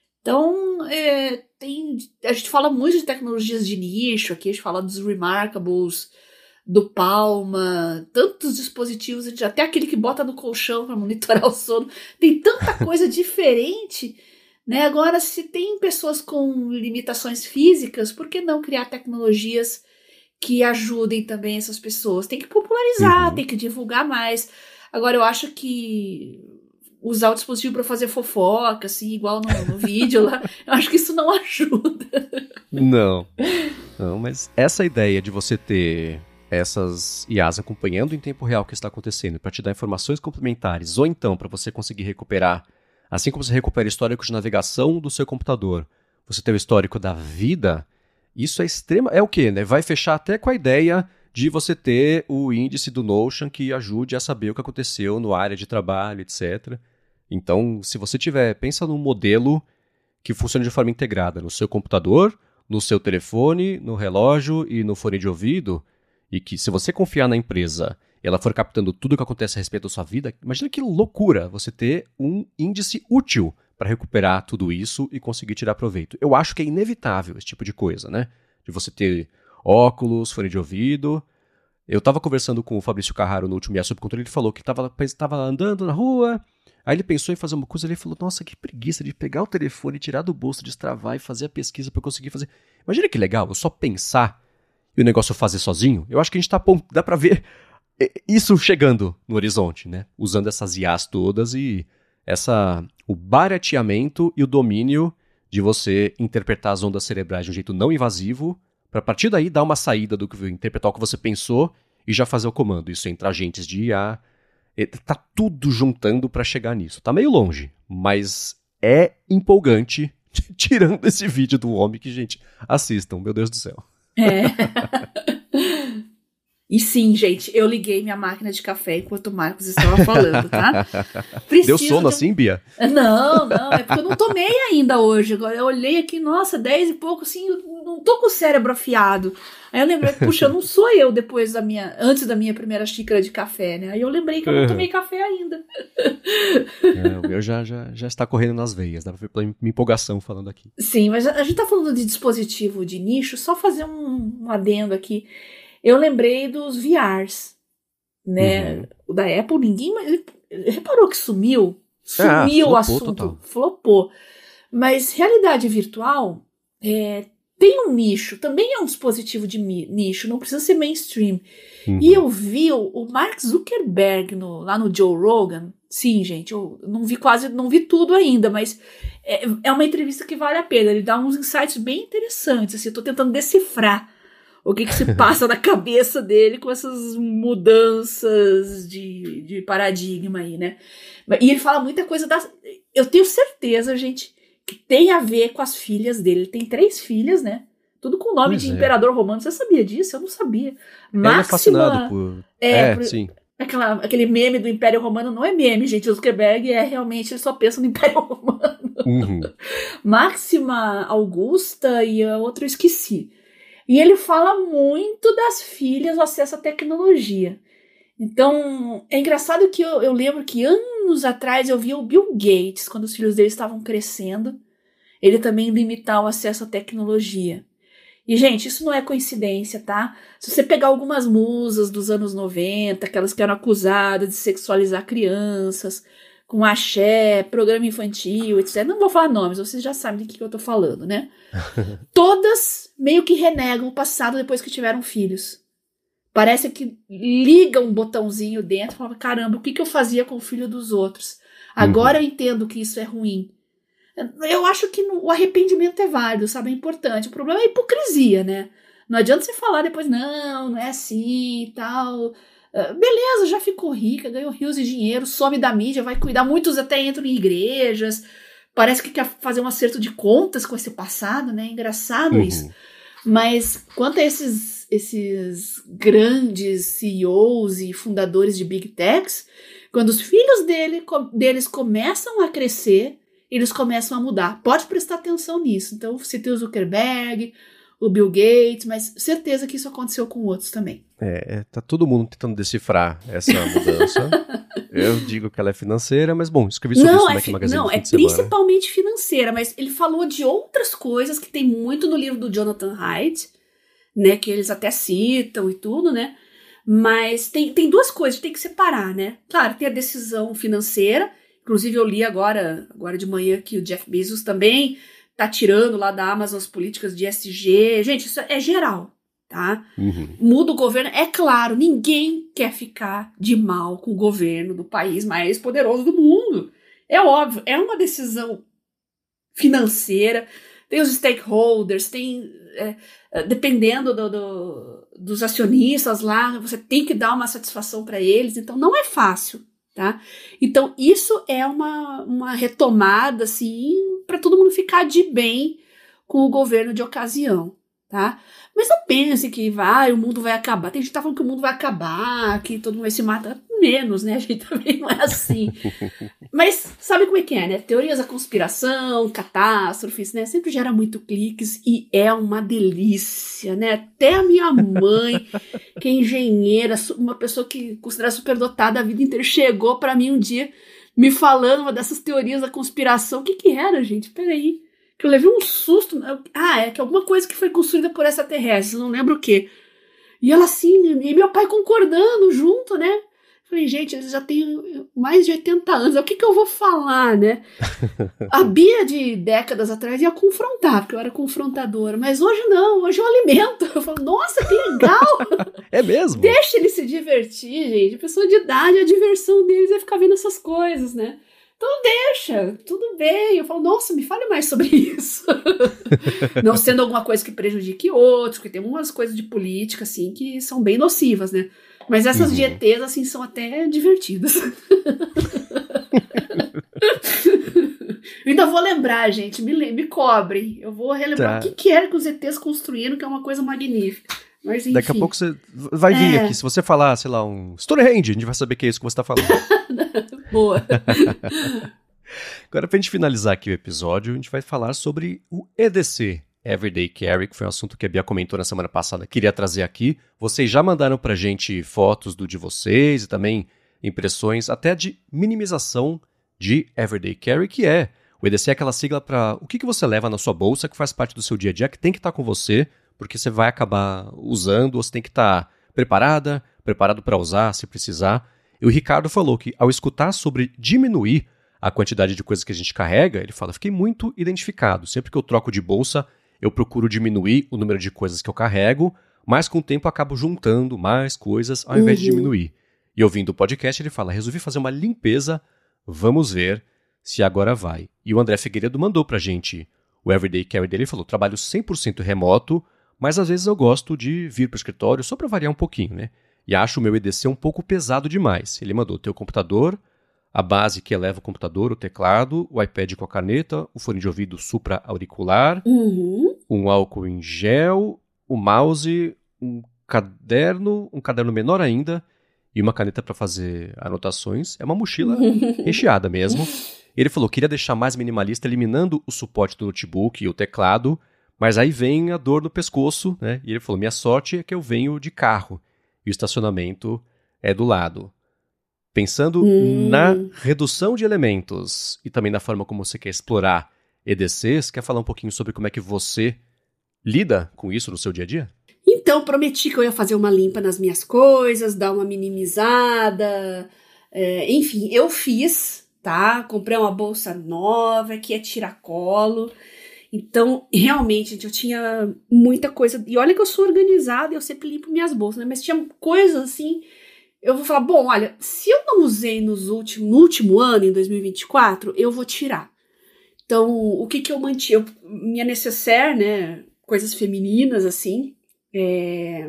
Então, é, tem, a gente fala muito de tecnologias de nicho aqui, a gente fala dos Remarkables, do Palma, tantos dispositivos, até aquele que bota no colchão para monitorar o sono. Tem tanta coisa diferente, né? Agora, se tem pessoas com limitações físicas, por que não criar tecnologias que ajudem também essas pessoas? Tem que popularizar, uhum. tem que divulgar mais. Agora, eu acho que usar o dispositivo para fazer fofoca, assim, igual no, no vídeo lá, eu acho que isso não ajuda. Não, não, mas essa ideia de você ter essas I As acompanhando em tempo real o que está acontecendo para te dar informações complementares, ou então para você conseguir recuperar, assim como você recupera histórico de navegação do seu computador, você ter o histórico da vida, isso é extrema... É o quê, né? Vai fechar até com a ideia de você ter o índice do Notion que ajude a saber o que aconteceu no área de trabalho, etcétera. Então, se você tiver, pensa num modelo que funcione de forma integrada no seu computador, no seu telefone, no relógio e no fone de ouvido, e que se você confiar na empresa e ela for captando tudo o que acontece a respeito da sua vida, imagina que loucura você ter um índice útil para recuperar tudo isso e conseguir tirar proveito. Eu acho que é inevitável esse tipo de coisa, né? De você ter óculos, fone de ouvido. Eu estava conversando com o Fabrício Carraro no último I A Sob Controle, ele falou que estava andando na rua, aí ele pensou em fazer uma coisa, ele falou, nossa, que preguiça de pegar o telefone, tirar do bolso, destravar e fazer a pesquisa para eu conseguir fazer. Imagina que legal, eu só pensar e o negócio fazer sozinho. Eu acho que a gente tá, dá para ver isso chegando no horizonte, né? Usando essas I As todas e essa, o barateamento e o domínio de você interpretar as ondas cerebrais de um jeito não invasivo, para a partir daí dar uma saída do que interpretar o que você pensou e já fazer o comando. Isso entre agentes de I A. Tá tudo juntando para chegar nisso. Tá meio longe, mas é empolgante, tirando esse vídeo do homem que, gente, assistam, meu Deus do céu. É. E sim, gente, eu liguei minha máquina de café enquanto o Marcos estava falando, tá? Preciso Deu sono de... assim, Bia? Não, não, é porque eu não tomei ainda hoje. Agora eu olhei aqui, nossa, dez e pouco, assim, eu não tô com o cérebro afiado. Aí eu lembrei, puxa, não sou eu depois da minha, antes da minha primeira xícara de café, né? Aí eu lembrei que eu não tomei café ainda. É, o meu já, já, já está correndo nas veias, dá pra ver pela minha empolgação falando aqui. Sim, mas a gente tá falando de dispositivo de nicho, só fazer um, um adendo aqui. Eu lembrei dos V Rs, né? Uhum. O da Apple, ninguém... Reparou que sumiu? Sumiu ah, o assunto. Total. Flopou. Mas realidade virtual é, tem um nicho. Também é um dispositivo de nicho. Não precisa ser mainstream. Uhum. E eu vi o, o Mark Zuckerberg no, lá no Joe Rogan. Sim, gente, eu não vi quase... Não vi tudo ainda, mas é, é uma entrevista que vale a pena. Ele dá uns insights bem interessantes. Assim, eu tô tentando decifrar o que, que se passa na cabeça dele com essas mudanças de, de paradigma aí, né? E ele fala muita coisa das... Eu tenho certeza, gente, que tem a ver com as filhas dele. Ele tem três filhas, né? Tudo com o nome pois de é. Imperador Romano. Você sabia disso? Eu não sabia. Máxima... Ele é fascinado por... É, é por... sim. Aquela, aquele meme do Império Romano não é meme, gente. O Zuckerberg é realmente... Ele só pensa no Império Romano. Uhum. Máxima Augusta e a outra eu esqueci. E ele fala muito das filhas, o acesso à tecnologia. Então, é engraçado que eu, eu lembro que anos atrás eu via o Bill Gates, quando os filhos dele estavam crescendo, ele também limitar o acesso à tecnologia. E, gente, isso não é coincidência, tá? Se você pegar algumas musas dos anos noventa, aquelas que eram acusadas de sexualizar crianças, com axé, programa infantil, etcétera. Não vou falar nomes, vocês já sabem do que eu tô falando, né? Todas meio que renegam o passado depois que tiveram filhos. Parece que liga um botãozinho dentro e fala, caramba, o que, que eu fazia com o filho dos outros? Agora uhum. eu entendo que isso é ruim. Eu acho que o arrependimento é válido, sabe? É importante. O problema é a hipocrisia, né? Não adianta você falar depois, não, não é assim e tal... Uh, beleza, já ficou rica, ganhou rios de dinheiro, some da mídia, vai cuidar, muitos até entram em igrejas, parece que quer fazer um acerto de contas com esse passado, né? Engraçado uhum. isso. Mas quanto a esses, esses grandes C E Os e fundadores de Big Techs, quando os filhos dele, deles começam a crescer, eles começam a mudar. Pode prestar atenção nisso. Então, você tem o Zuckerberg, o Bill Gates, mas certeza que isso aconteceu com outros também. É, tá todo mundo tentando decifrar essa mudança. Eu digo que ela é financeira, mas bom, escrevi sobre não, isso no é Mac fi- Magazine Não, no fim é de semana. principalmente financeira, mas ele falou de outras coisas que tem muito no livro do Jonathan Haidt, né, que eles até citam e tudo, né, mas tem, tem duas coisas, tem que separar, né, claro, tem a decisão financeira, inclusive eu li agora, agora de manhã que o Jeff Bezos também tá tirando lá da Amazon as políticas de E S G, gente, isso é geral, tá, Uhum. muda o governo, é claro, ninguém quer ficar de mal com o governo do país mais poderoso do mundo, é óbvio, é uma decisão financeira, tem os stakeholders, tem, é, dependendo do, do, dos acionistas lá, você tem que dar uma satisfação para eles, então não é fácil, tá? Então isso é uma, uma retomada, assim, para todo mundo ficar de bem com o governo de ocasião, tá? Mas não pense que vai, o mundo vai acabar. Tem gente que tá falando que o mundo vai acabar, que todo mundo vai se matar. Menos, né? A gente também não é assim. Mas sabe como é que é, né? Teorias da conspiração, catástrofes, né? Sempre gera muito cliques e é uma delícia, né? Até a minha mãe, que é engenheira, uma pessoa que considera superdotada a vida inteira, chegou pra mim um dia me falando uma dessas teorias da conspiração. O que que era, gente? Peraí. Que eu levei um susto. Ah, é que alguma coisa que foi construída por extraterrestres, não lembro o quê. E ela assim, e meu pai concordando junto, né? Falei, gente, eles já têm mais de oitenta anos, o que que eu vou falar, né? A Bia de décadas atrás ia confrontar, porque eu era confrontadora, mas hoje não, hoje eu alimento. Eu falo, nossa, que legal! É mesmo? Deixa ele se divertir, gente. A pessoa de idade, a diversão deles é ficar vendo essas coisas, né? Então deixa, tudo bem. Eu falo, nossa, me fale mais sobre isso. Não sendo alguma coisa que prejudique outros, porque tem umas coisas de política, assim, que são bem nocivas, né? Mas essas Uhum. de E Tês, assim, são até divertidas. Ainda vou lembrar, gente, me, me cobrem. Eu vou relembrar Tá. o que, que era que os E Tês construíram, que é uma coisa magnífica. Mas, enfim. Daqui a pouco você vai vir É. aqui. Se você falar, sei lá, um Stonehenge, a gente vai saber que é isso que você tá falando. Boa. Agora, pra gente finalizar aqui o episódio, a gente vai falar sobre o E D C, Everyday Carry, que foi um assunto que a Bia comentou na semana passada, queria trazer aqui. Vocês já mandaram pra gente fotos do de vocês e também impressões até de minimização de Everyday Carry, que é o E D C é aquela sigla para o que, que você leva na sua bolsa que faz parte do seu dia a dia, que tem que estar com você, porque você vai acabar usando, ou você tem que estar preparada, preparado para usar, se precisar. E o Ricardo falou que ao escutar sobre diminuir a quantidade de coisas que a gente carrega, ele fala, fiquei muito identificado. Sempre que eu troco de bolsa, eu procuro diminuir o número de coisas que eu carrego, mas com o tempo eu acabo juntando mais coisas ao invés Uhum. de diminuir. E ouvindo o podcast, ele fala, resolvi fazer uma limpeza, vamos ver se agora vai. E o André Figueiredo mandou pra gente o Everyday Carry dele e falou, trabalho cem por cento remoto, mas às vezes eu gosto de vir pro escritório só para variar um pouquinho, né? E acho o meu E D C um pouco pesado demais. Ele mandou o teu computador, a base que eleva o computador, o teclado, o iPad com a caneta, o fone de ouvido supra-auricular, Uhum. um álcool em gel, o mouse, um caderno, um caderno menor ainda e uma caneta para fazer anotações. É uma mochila recheada mesmo. Ele falou que queria deixar mais minimalista, eliminando o suporte do notebook e o teclado, mas aí vem a dor no pescoço, né? E ele falou, minha sorte é que eu venho de carro e o estacionamento é do lado. Pensando Hum. na redução de elementos e também na forma como você quer explorar E D Cs, quer falar um pouquinho sobre como é que você lida com isso no seu dia a dia? Então, prometi que eu ia fazer uma limpa nas minhas coisas, dar uma minimizada. É, enfim, eu fiz, tá? Comprei uma bolsa nova, que é tiracolo. Então, realmente, gente, eu tinha muita coisa. E olha que eu sou organizada, eu sempre limpo minhas bolsas, né? Mas tinha coisas assim. Eu vou falar, bom, olha, se eu não usei nos últimos, no último ano, em dois mil e vinte e quatro, eu vou tirar. Então, o que que eu mantive? Eu, minha necessaire, né? Coisas femininas, assim. É,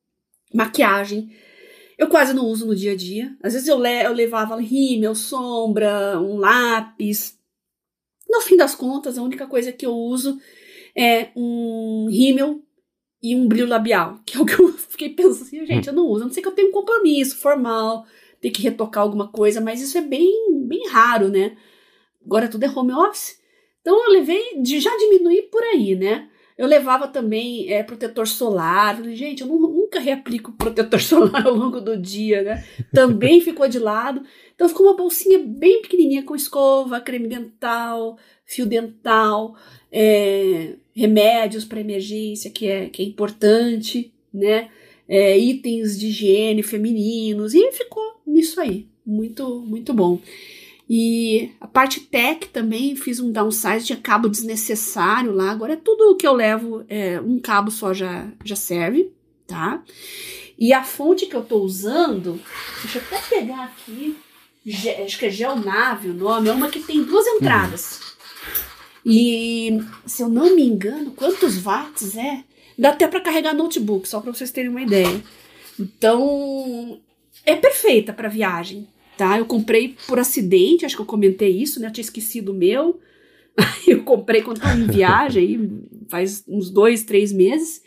maquiagem. Eu quase não uso no dia a dia. Às vezes eu, le- eu levava rímel, sombra, um lápis. No fim das contas, a única coisa que eu uso é um rímel e um brilho labial, que é o que eu fiquei pensando assim, gente, eu não uso, a não sei que eu tenho um compromisso formal, ter que retocar alguma coisa, mas isso é bem, bem raro, né? Agora tudo é home office. Então eu levei, de já diminuir por aí, né? Eu levava também é, protetor solar. Gente, eu não, nunca reaplico protetor solar ao longo do dia, né? Também ficou de lado. Então ficou uma bolsinha bem pequenininha com escova, creme dental, fio dental, é, remédios para emergência, que é, que é importante, né? É, itens de higiene femininos. E ficou nisso aí. Muito, muito bom. E a parte tech também, fiz um downsize, tinha cabo desnecessário lá, agora é tudo que eu levo, é, um cabo só já, já serve, tá? E a fonte que eu tô usando, deixa eu até pegar aqui, acho que é Geonave o nome, é uma que tem duas entradas. Uhum. E, se eu não me engano, quantos watts é? Dá até para carregar notebook, só para vocês terem uma ideia. Então, é perfeita para viagem. Tá, eu comprei por acidente, acho que eu comentei isso, né? Eu tinha esquecido o meu. Eu comprei quando estava em viagem, faz uns dois, três meses.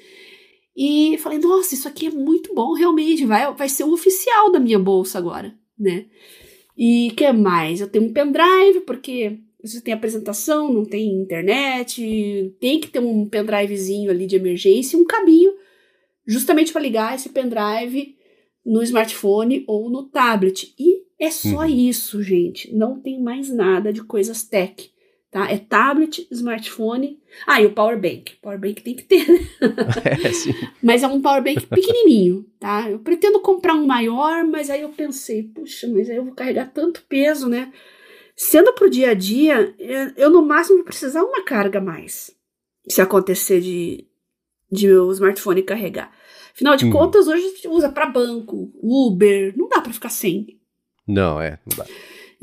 E falei, nossa, isso aqui é muito bom, realmente. Vai, vai ser o oficial da minha bolsa agora, né? E o que mais? Eu tenho um pendrive, porque você tem apresentação, não tem internet, tem que ter um pendrivezinho ali de emergência, um cabinho, justamente para ligar esse pendrive no smartphone ou no tablet. E é só uhum. isso, gente. Não tem mais nada de coisas tech, tá? É tablet, smartphone. Ah, e o power bank. Power bank tem que ter, né? É, sim. Mas é um power bank pequenininho, tá? Eu pretendo comprar um maior, mas aí eu pensei, puxa, mas aí eu vou carregar tanto peso, né? Sendo pro dia a dia, eu no máximo vou precisar uma carga a mais, se acontecer de, de meu smartphone carregar. Afinal de hum. contas, hoje a gente usa para banco, Uber, não dá para ficar sem. Não, é, não dá.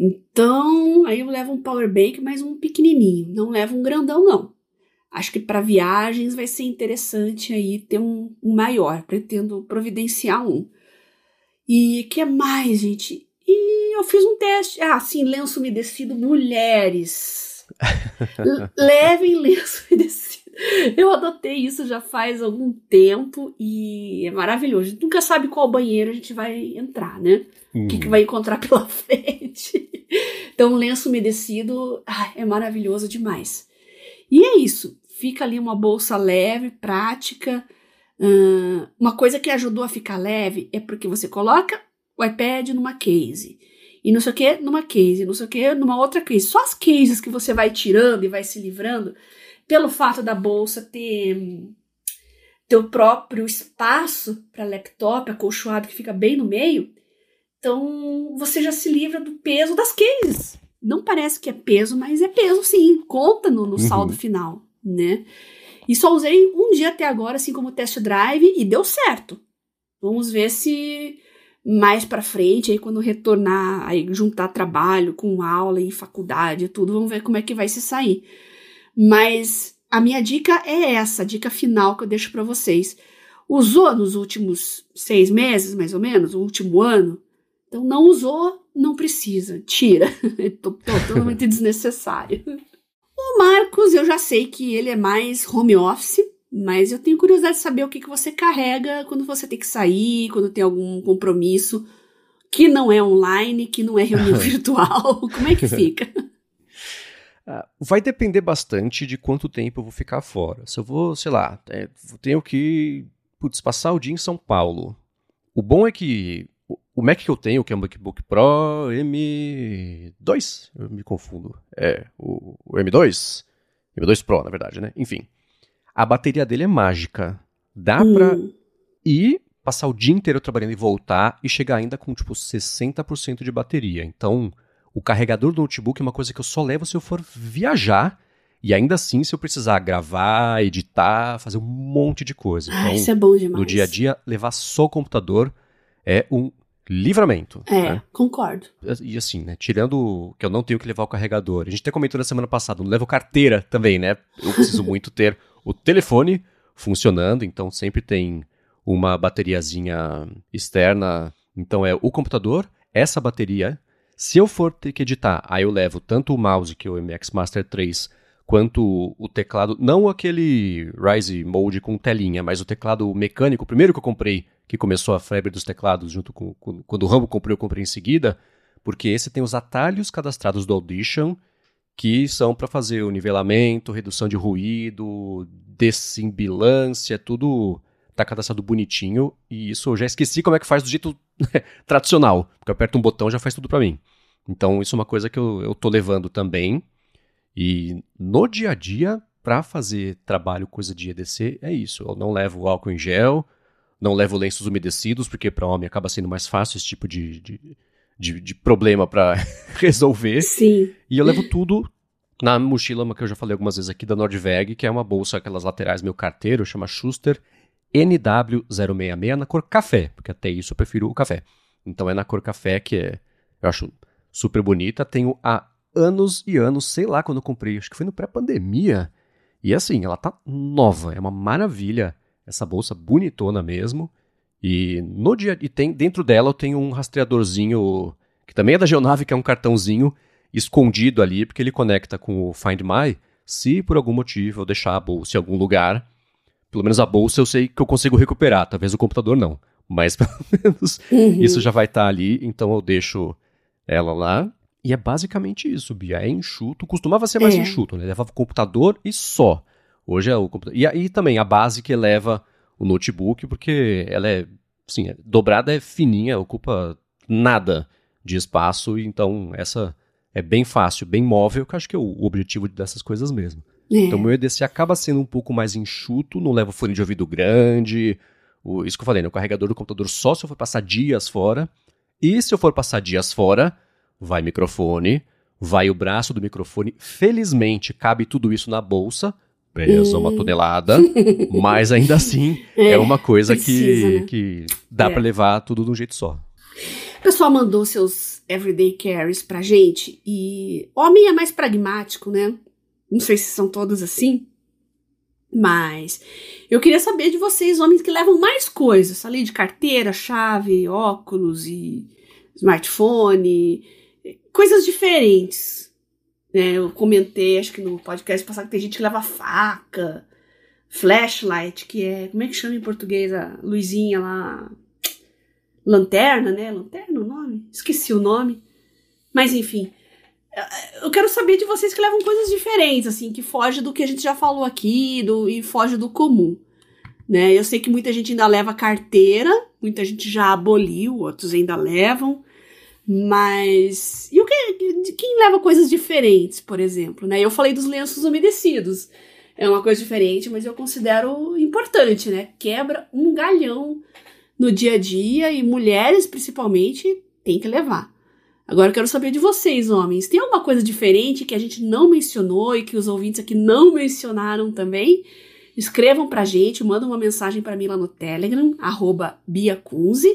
Então, aí eu levo um power bank, mas um pequenininho, não levo um grandão, não. Acho que para viagens vai ser interessante aí ter um, um maior, pretendo providenciar um. E o que mais, gente? E eu fiz um teste, ah, sim, lenço umedecido, mulheres. L- levem lenço umedecido. Eu adotei isso já faz algum tempo e é maravilhoso. A gente nunca sabe qual banheiro a gente vai entrar, né? O uhum. que, que vai encontrar pela frente. Então, lenço umedecido ah, é maravilhoso demais. E é isso. Fica ali uma bolsa leve, prática. Uh, uma coisa que ajudou a ficar leve é porque você coloca o iPad numa case. E não sei o que numa case. Não sei o que numa outra case. Só as cases que você vai tirando e vai se livrando. Pelo fato da bolsa ter teu próprio espaço para laptop, acolchoado, que fica bem no meio, então você já se livra do peso das cases. Não parece que é peso, mas é peso sim, conta no, no uhum. saldo final, né? E só usei um dia até agora, assim como test drive, e deu certo. Vamos ver se mais para frente, aí quando retornar, aí juntar trabalho com aula e faculdade e tudo, vamos ver como é que vai se sair. Mas a minha dica é essa, a dica final que eu deixo para vocês. Usou nos últimos seis meses, mais ou menos, o último ano? Então não usou, não precisa, tira. É totalmente desnecessário. O Marcos, eu já sei que ele é mais home office, mas eu tenho curiosidade de saber o que, que você carrega quando você tem que sair, quando tem algum compromisso que não é online, que não é reunião virtual. Como é que fica? Uh, vai depender bastante de quanto tempo eu vou ficar fora. Se eu vou, sei lá, é, tenho que putz, passar o dia em São Paulo. O bom é que o, o Mac que eu tenho, que é um MacBook Pro M dois, eu me confundo. É, o, o M dois, M dois Pro, na verdade, né? Enfim, a bateria dele é mágica. Dá hum. pra ir, passar o dia inteiro trabalhando e voltar e chegar ainda com, tipo, sessenta por cento de bateria. Então, o carregador do notebook é uma coisa que eu só levo se eu for viajar e ainda assim se eu precisar gravar, editar, fazer um monte de coisa. Ah, então, isso é bom demais. No dia a dia, levar só o computador é um livramento. É, né? Concordo. E assim, né, tirando que eu não tenho que levar o carregador, a gente até comentou na semana passada, não levo carteira também, né? Eu preciso muito ter o telefone funcionando, então sempre tem uma bateriazinha externa. Então é o computador, essa bateria. Se eu for ter que editar, aí eu levo tanto o mouse, que é o M X Master três, quanto o teclado, não aquele Rise Mode com telinha, mas o teclado mecânico, o primeiro que eu comprei, que começou a febre dos teclados, junto com, com quando o Rambo comprei, eu comprei em seguida, porque esse tem os atalhos cadastrados do Audition, que são para fazer o nivelamento, redução de ruído, dessimbilância, tudo tá cadastrado bonitinho, e isso eu já esqueci como é que faz do jeito tradicional, porque eu aperto um botão e já faz tudo pra mim. Então isso é uma coisa que eu, eu tô levando também, e no dia a dia, pra fazer trabalho, coisa de E D C, é isso, eu não levo álcool em gel, não levo lenços umedecidos, porque pra homem acaba sendo mais fácil esse tipo de, de, de, de problema pra resolver. Sim. E eu levo tudo na mochila que eu já falei algumas vezes aqui da Nordveg, que é uma bolsa, aquelas laterais meio carteiro, chama Schuster N W zero seis seis, na cor café, porque até isso eu prefiro o café. Então é na cor café, que é, eu acho super bonita. Tenho há anos e anos, sei lá quando eu comprei, acho que foi no pré-pandemia. E assim, ela tá nova, é uma maravilha. Essa bolsa bonitona mesmo. E no dia e tem dentro dela eu tenho um rastreadorzinho, que também é da Geonave, que é um cartãozinho escondido ali, porque ele conecta com o Find My. Se por algum motivo eu deixar a bolsa em algum lugar, pelo menos a bolsa eu sei que eu consigo recuperar, talvez o computador não, mas pelo menos uhum. isso já vai estar tá ali, então eu deixo ela lá. E é basicamente isso, Bia, é enxuto, costumava ser mais é. enxuto, né? Levava o computador e só. Hoje é o computador. E aí também a base que leva o notebook, porque ela é, assim, é, dobrada, é fininha, ocupa nada de espaço, então essa é bem fácil, bem móvel, que eu acho que é o objetivo dessas coisas mesmo. É. Então o meu E D C acaba sendo um pouco mais enxuto, não leva fone de ouvido grande, o, isso que eu falei, né? O carregador do computador só se eu for passar dias fora, e se eu for passar dias fora, vai microfone, vai o braço do microfone, felizmente cabe tudo isso na bolsa, pesa hum. uma tonelada, mas ainda assim é, é uma coisa precisa, que, né? que dá é. pra levar tudo de um jeito só. O pessoal mandou seus everyday carries pra gente, e homem é mais pragmático, né? Não sei se são todos assim, mas eu queria saber de vocês, homens que levam mais coisas, além de carteira, chave, óculos e smartphone, coisas diferentes. Né? Eu comentei, acho que no podcast passado, que tem gente que leva faca, flashlight, que é, como é que chama em português a luzinha lá? Lanterna, né? Lanterna o nome? Esqueci o nome. Mas enfim, eu quero saber de vocês que levam coisas diferentes, assim, que foge do que a gente já falou aqui do, e foge do comum. Né? Eu sei que muita gente ainda leva carteira, muita gente já aboliu, outros ainda levam. Mas e o que, quem leva coisas diferentes, por exemplo, né? Eu falei dos lenços umedecidos, é uma coisa diferente, mas eu considero importante, né? Quebra um galhão no dia a dia, e mulheres principalmente tem que levar. Agora eu quero saber de vocês, homens, tem alguma coisa diferente que a gente não mencionou e que os ouvintes aqui não mencionaram também? Escrevam pra gente, mandam uma mensagem pra mim lá no Telegram, arroba biacunze,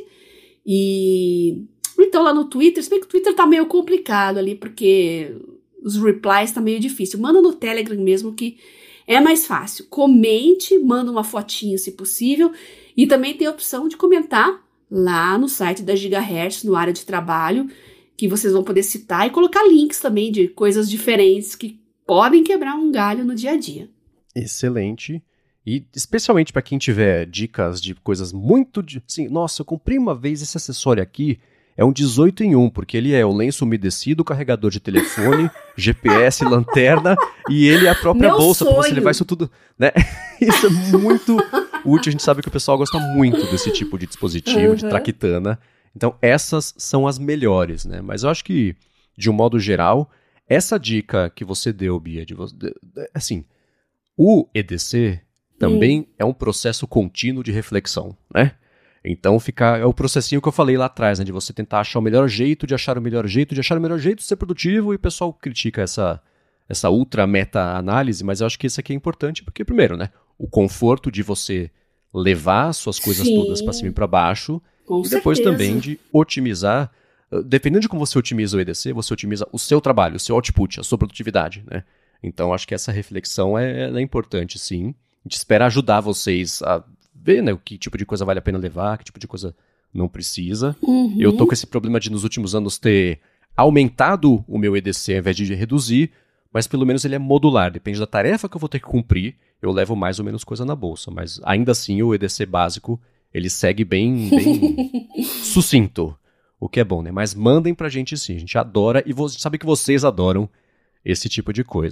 e então lá no Twitter, se bem que o Twitter tá meio complicado ali, porque os replies tá meio difícil. Manda no Telegram mesmo, que é mais fácil. Comente, manda uma fotinha se possível, e também tem a opção de comentar lá no site da Gigahertz, no área de trabalho, que vocês vão poder citar e colocar links também de coisas diferentes que podem quebrar um galho no dia a dia. Excelente. E especialmente para quem tiver dicas de coisas muito... De, assim, nossa, eu comprei uma vez esse acessório aqui, é um dezoito em um, porque ele é o lenço umedecido, carregador de telefone, G P S, lanterna, e ele é a própria Meu bolsa, para você levar isso tudo, né? Isso é muito útil, a gente sabe que o pessoal gosta muito desse tipo de dispositivo, uhum. de traquitana. Então essas são as melhores, né? Mas eu acho que, de um modo geral, essa dica que você deu, Bia, de, de, de, assim, o E D C também hum. é um processo contínuo de reflexão, né? Então fica, é o processinho que eu falei lá atrás, né, de você tentar achar o melhor jeito, de achar o melhor jeito, de achar o melhor jeito de ser produtivo, e o pessoal critica essa, essa ultra meta-análise, mas eu acho que isso aqui é importante porque, primeiro, né, o conforto de você levar suas coisas Sim. todas para cima e para baixo, Com e depois certeza. também de otimizar, dependendo de como você otimiza o E D C, você otimiza o seu trabalho, o seu output, a sua produtividade, né? Então acho que essa reflexão é, é importante, sim. A gente espera ajudar vocês a ver, né, que tipo de coisa vale a pena levar, que tipo de coisa não precisa. Uhum. Eu tô com esse problema de, nos últimos anos, ter aumentado o meu E D C ao invés de reduzir, mas pelo menos ele é modular. Depende da tarefa que eu vou ter que cumprir, eu levo mais ou menos coisa na bolsa. Mas ainda assim, o E D C básico, ele segue bem, bem sucinto, o que é bom, né? Mas mandem pra gente sim, a gente adora, e vo- sabe que vocês adoram esse tipo de coisa.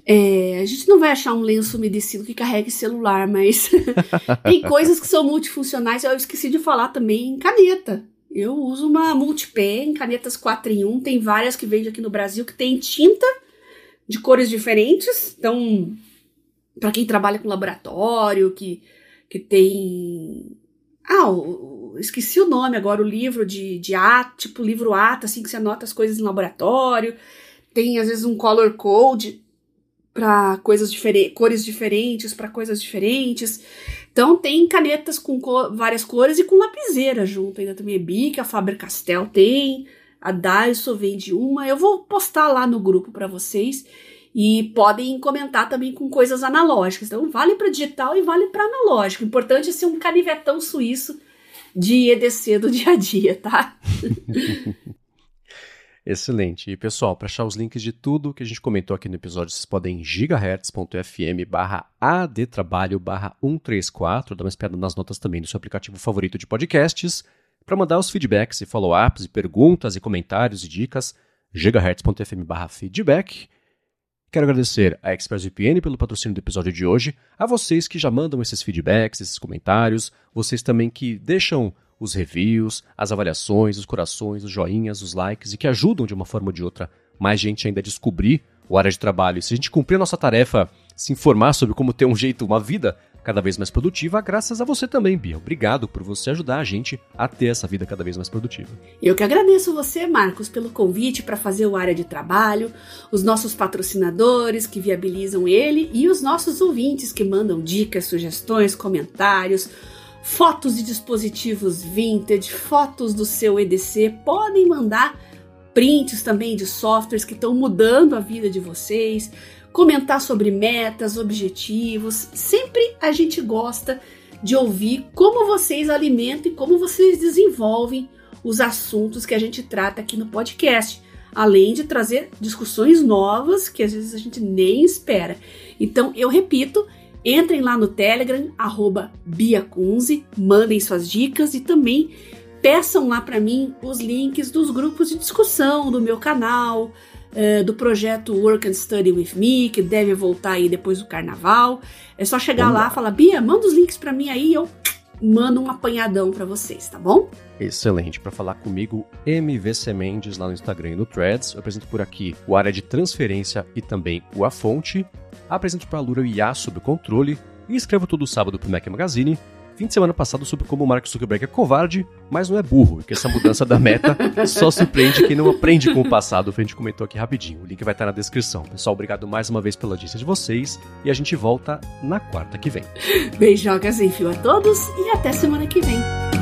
É, a gente não vai achar um lenço umedecido que carregue celular, mas tem coisas que são multifuncionais. Eu esqueci de falar também em caneta. Eu uso uma Multipen, canetas quatro em um, tem várias que vende aqui no Brasil, que tem tinta de cores diferentes. Então, para quem trabalha com laboratório, que, que tem... Ah, o, o, esqueci o nome agora, o livro de, de ata, tipo livro ata, assim, que você anota as coisas em laboratório. Tem, às vezes, um color code para coisas diferentes, cores diferentes, para coisas diferentes. Então, tem canetas com co- várias cores e com lapiseira junto. Ainda também é Bic, a Faber-Castell tem, a Daiso vende uma. Eu vou postar lá no grupo para vocês e podem comentar também com coisas analógicas. Então, vale para digital e vale para analógico. O importante é ser um canivetão suíço de E D C do dia a dia, tá? Excelente. E pessoal, para achar os links de tudo que a gente comentou aqui no episódio, vocês podem em gigahertz.fm barra adtrabalho barra cento e trinta e quatro, dar uma espiada nas notas também do seu aplicativo favorito de podcasts, para mandar os feedbacks e follow-ups e perguntas e comentários e dicas, gigahertz.fm barra feedback. Quero agradecer a ExpressVPN pelo patrocínio do episódio de hoje, a vocês que já mandam esses feedbacks, esses comentários, vocês também que deixam os reviews, as avaliações, os corações, os joinhas, os likes e que ajudam de uma forma ou de outra mais gente ainda a descobrir o área de trabalho. E se a gente cumprir a nossa tarefa, se informar sobre como ter um jeito, uma vida cada vez mais produtiva, graças a você também, Bia. Obrigado por você ajudar a gente a ter essa vida cada vez mais produtiva. Eu que agradeço você, Marcos, pelo convite para fazer o Área de Trabalho, os nossos patrocinadores que viabilizam ele e os nossos ouvintes que mandam dicas, sugestões, comentários, fotos de dispositivos vintage, fotos do seu E D C, podem mandar prints também de softwares que estão mudando a vida de vocês, comentar sobre metas, objetivos. Sempre a gente gosta de ouvir como vocês alimentam e como vocês desenvolvem os assuntos que a gente trata aqui no podcast, além de trazer discussões novas que às vezes a gente nem espera. Então, eu repito, entrem lá no Telegram, arroba Bia Kunze, mandem suas dicas e também peçam lá para mim os links dos grupos de discussão do meu canal, uh, do projeto Work and Study With Me, que deve voltar aí depois do carnaval. É só chegar Vamos lá lá. e falar, Bia, manda os links para mim aí e eu mando um apanhadão para vocês, tá bom? Excelente. Para falar comigo, M V C Mendes lá no Instagram e no Threads. Eu apresento por aqui o Área de Transferência e também o A Fonte. Apresento para a Lura o I A sob controle e escrevo todo sábado para o Mac Magazine. Fim de semana passado sobre como o Mark Zuckerberg é covarde, mas não é burro, e que essa mudança da meta só surpreende quem não aprende com o passado. A gente comentou aqui rapidinho, o link vai estar na descrição. Pessoal, obrigado mais uma vez pela audiência de vocês e a gente volta na quarta que vem. Beijocas sem fio a todos e até semana que vem.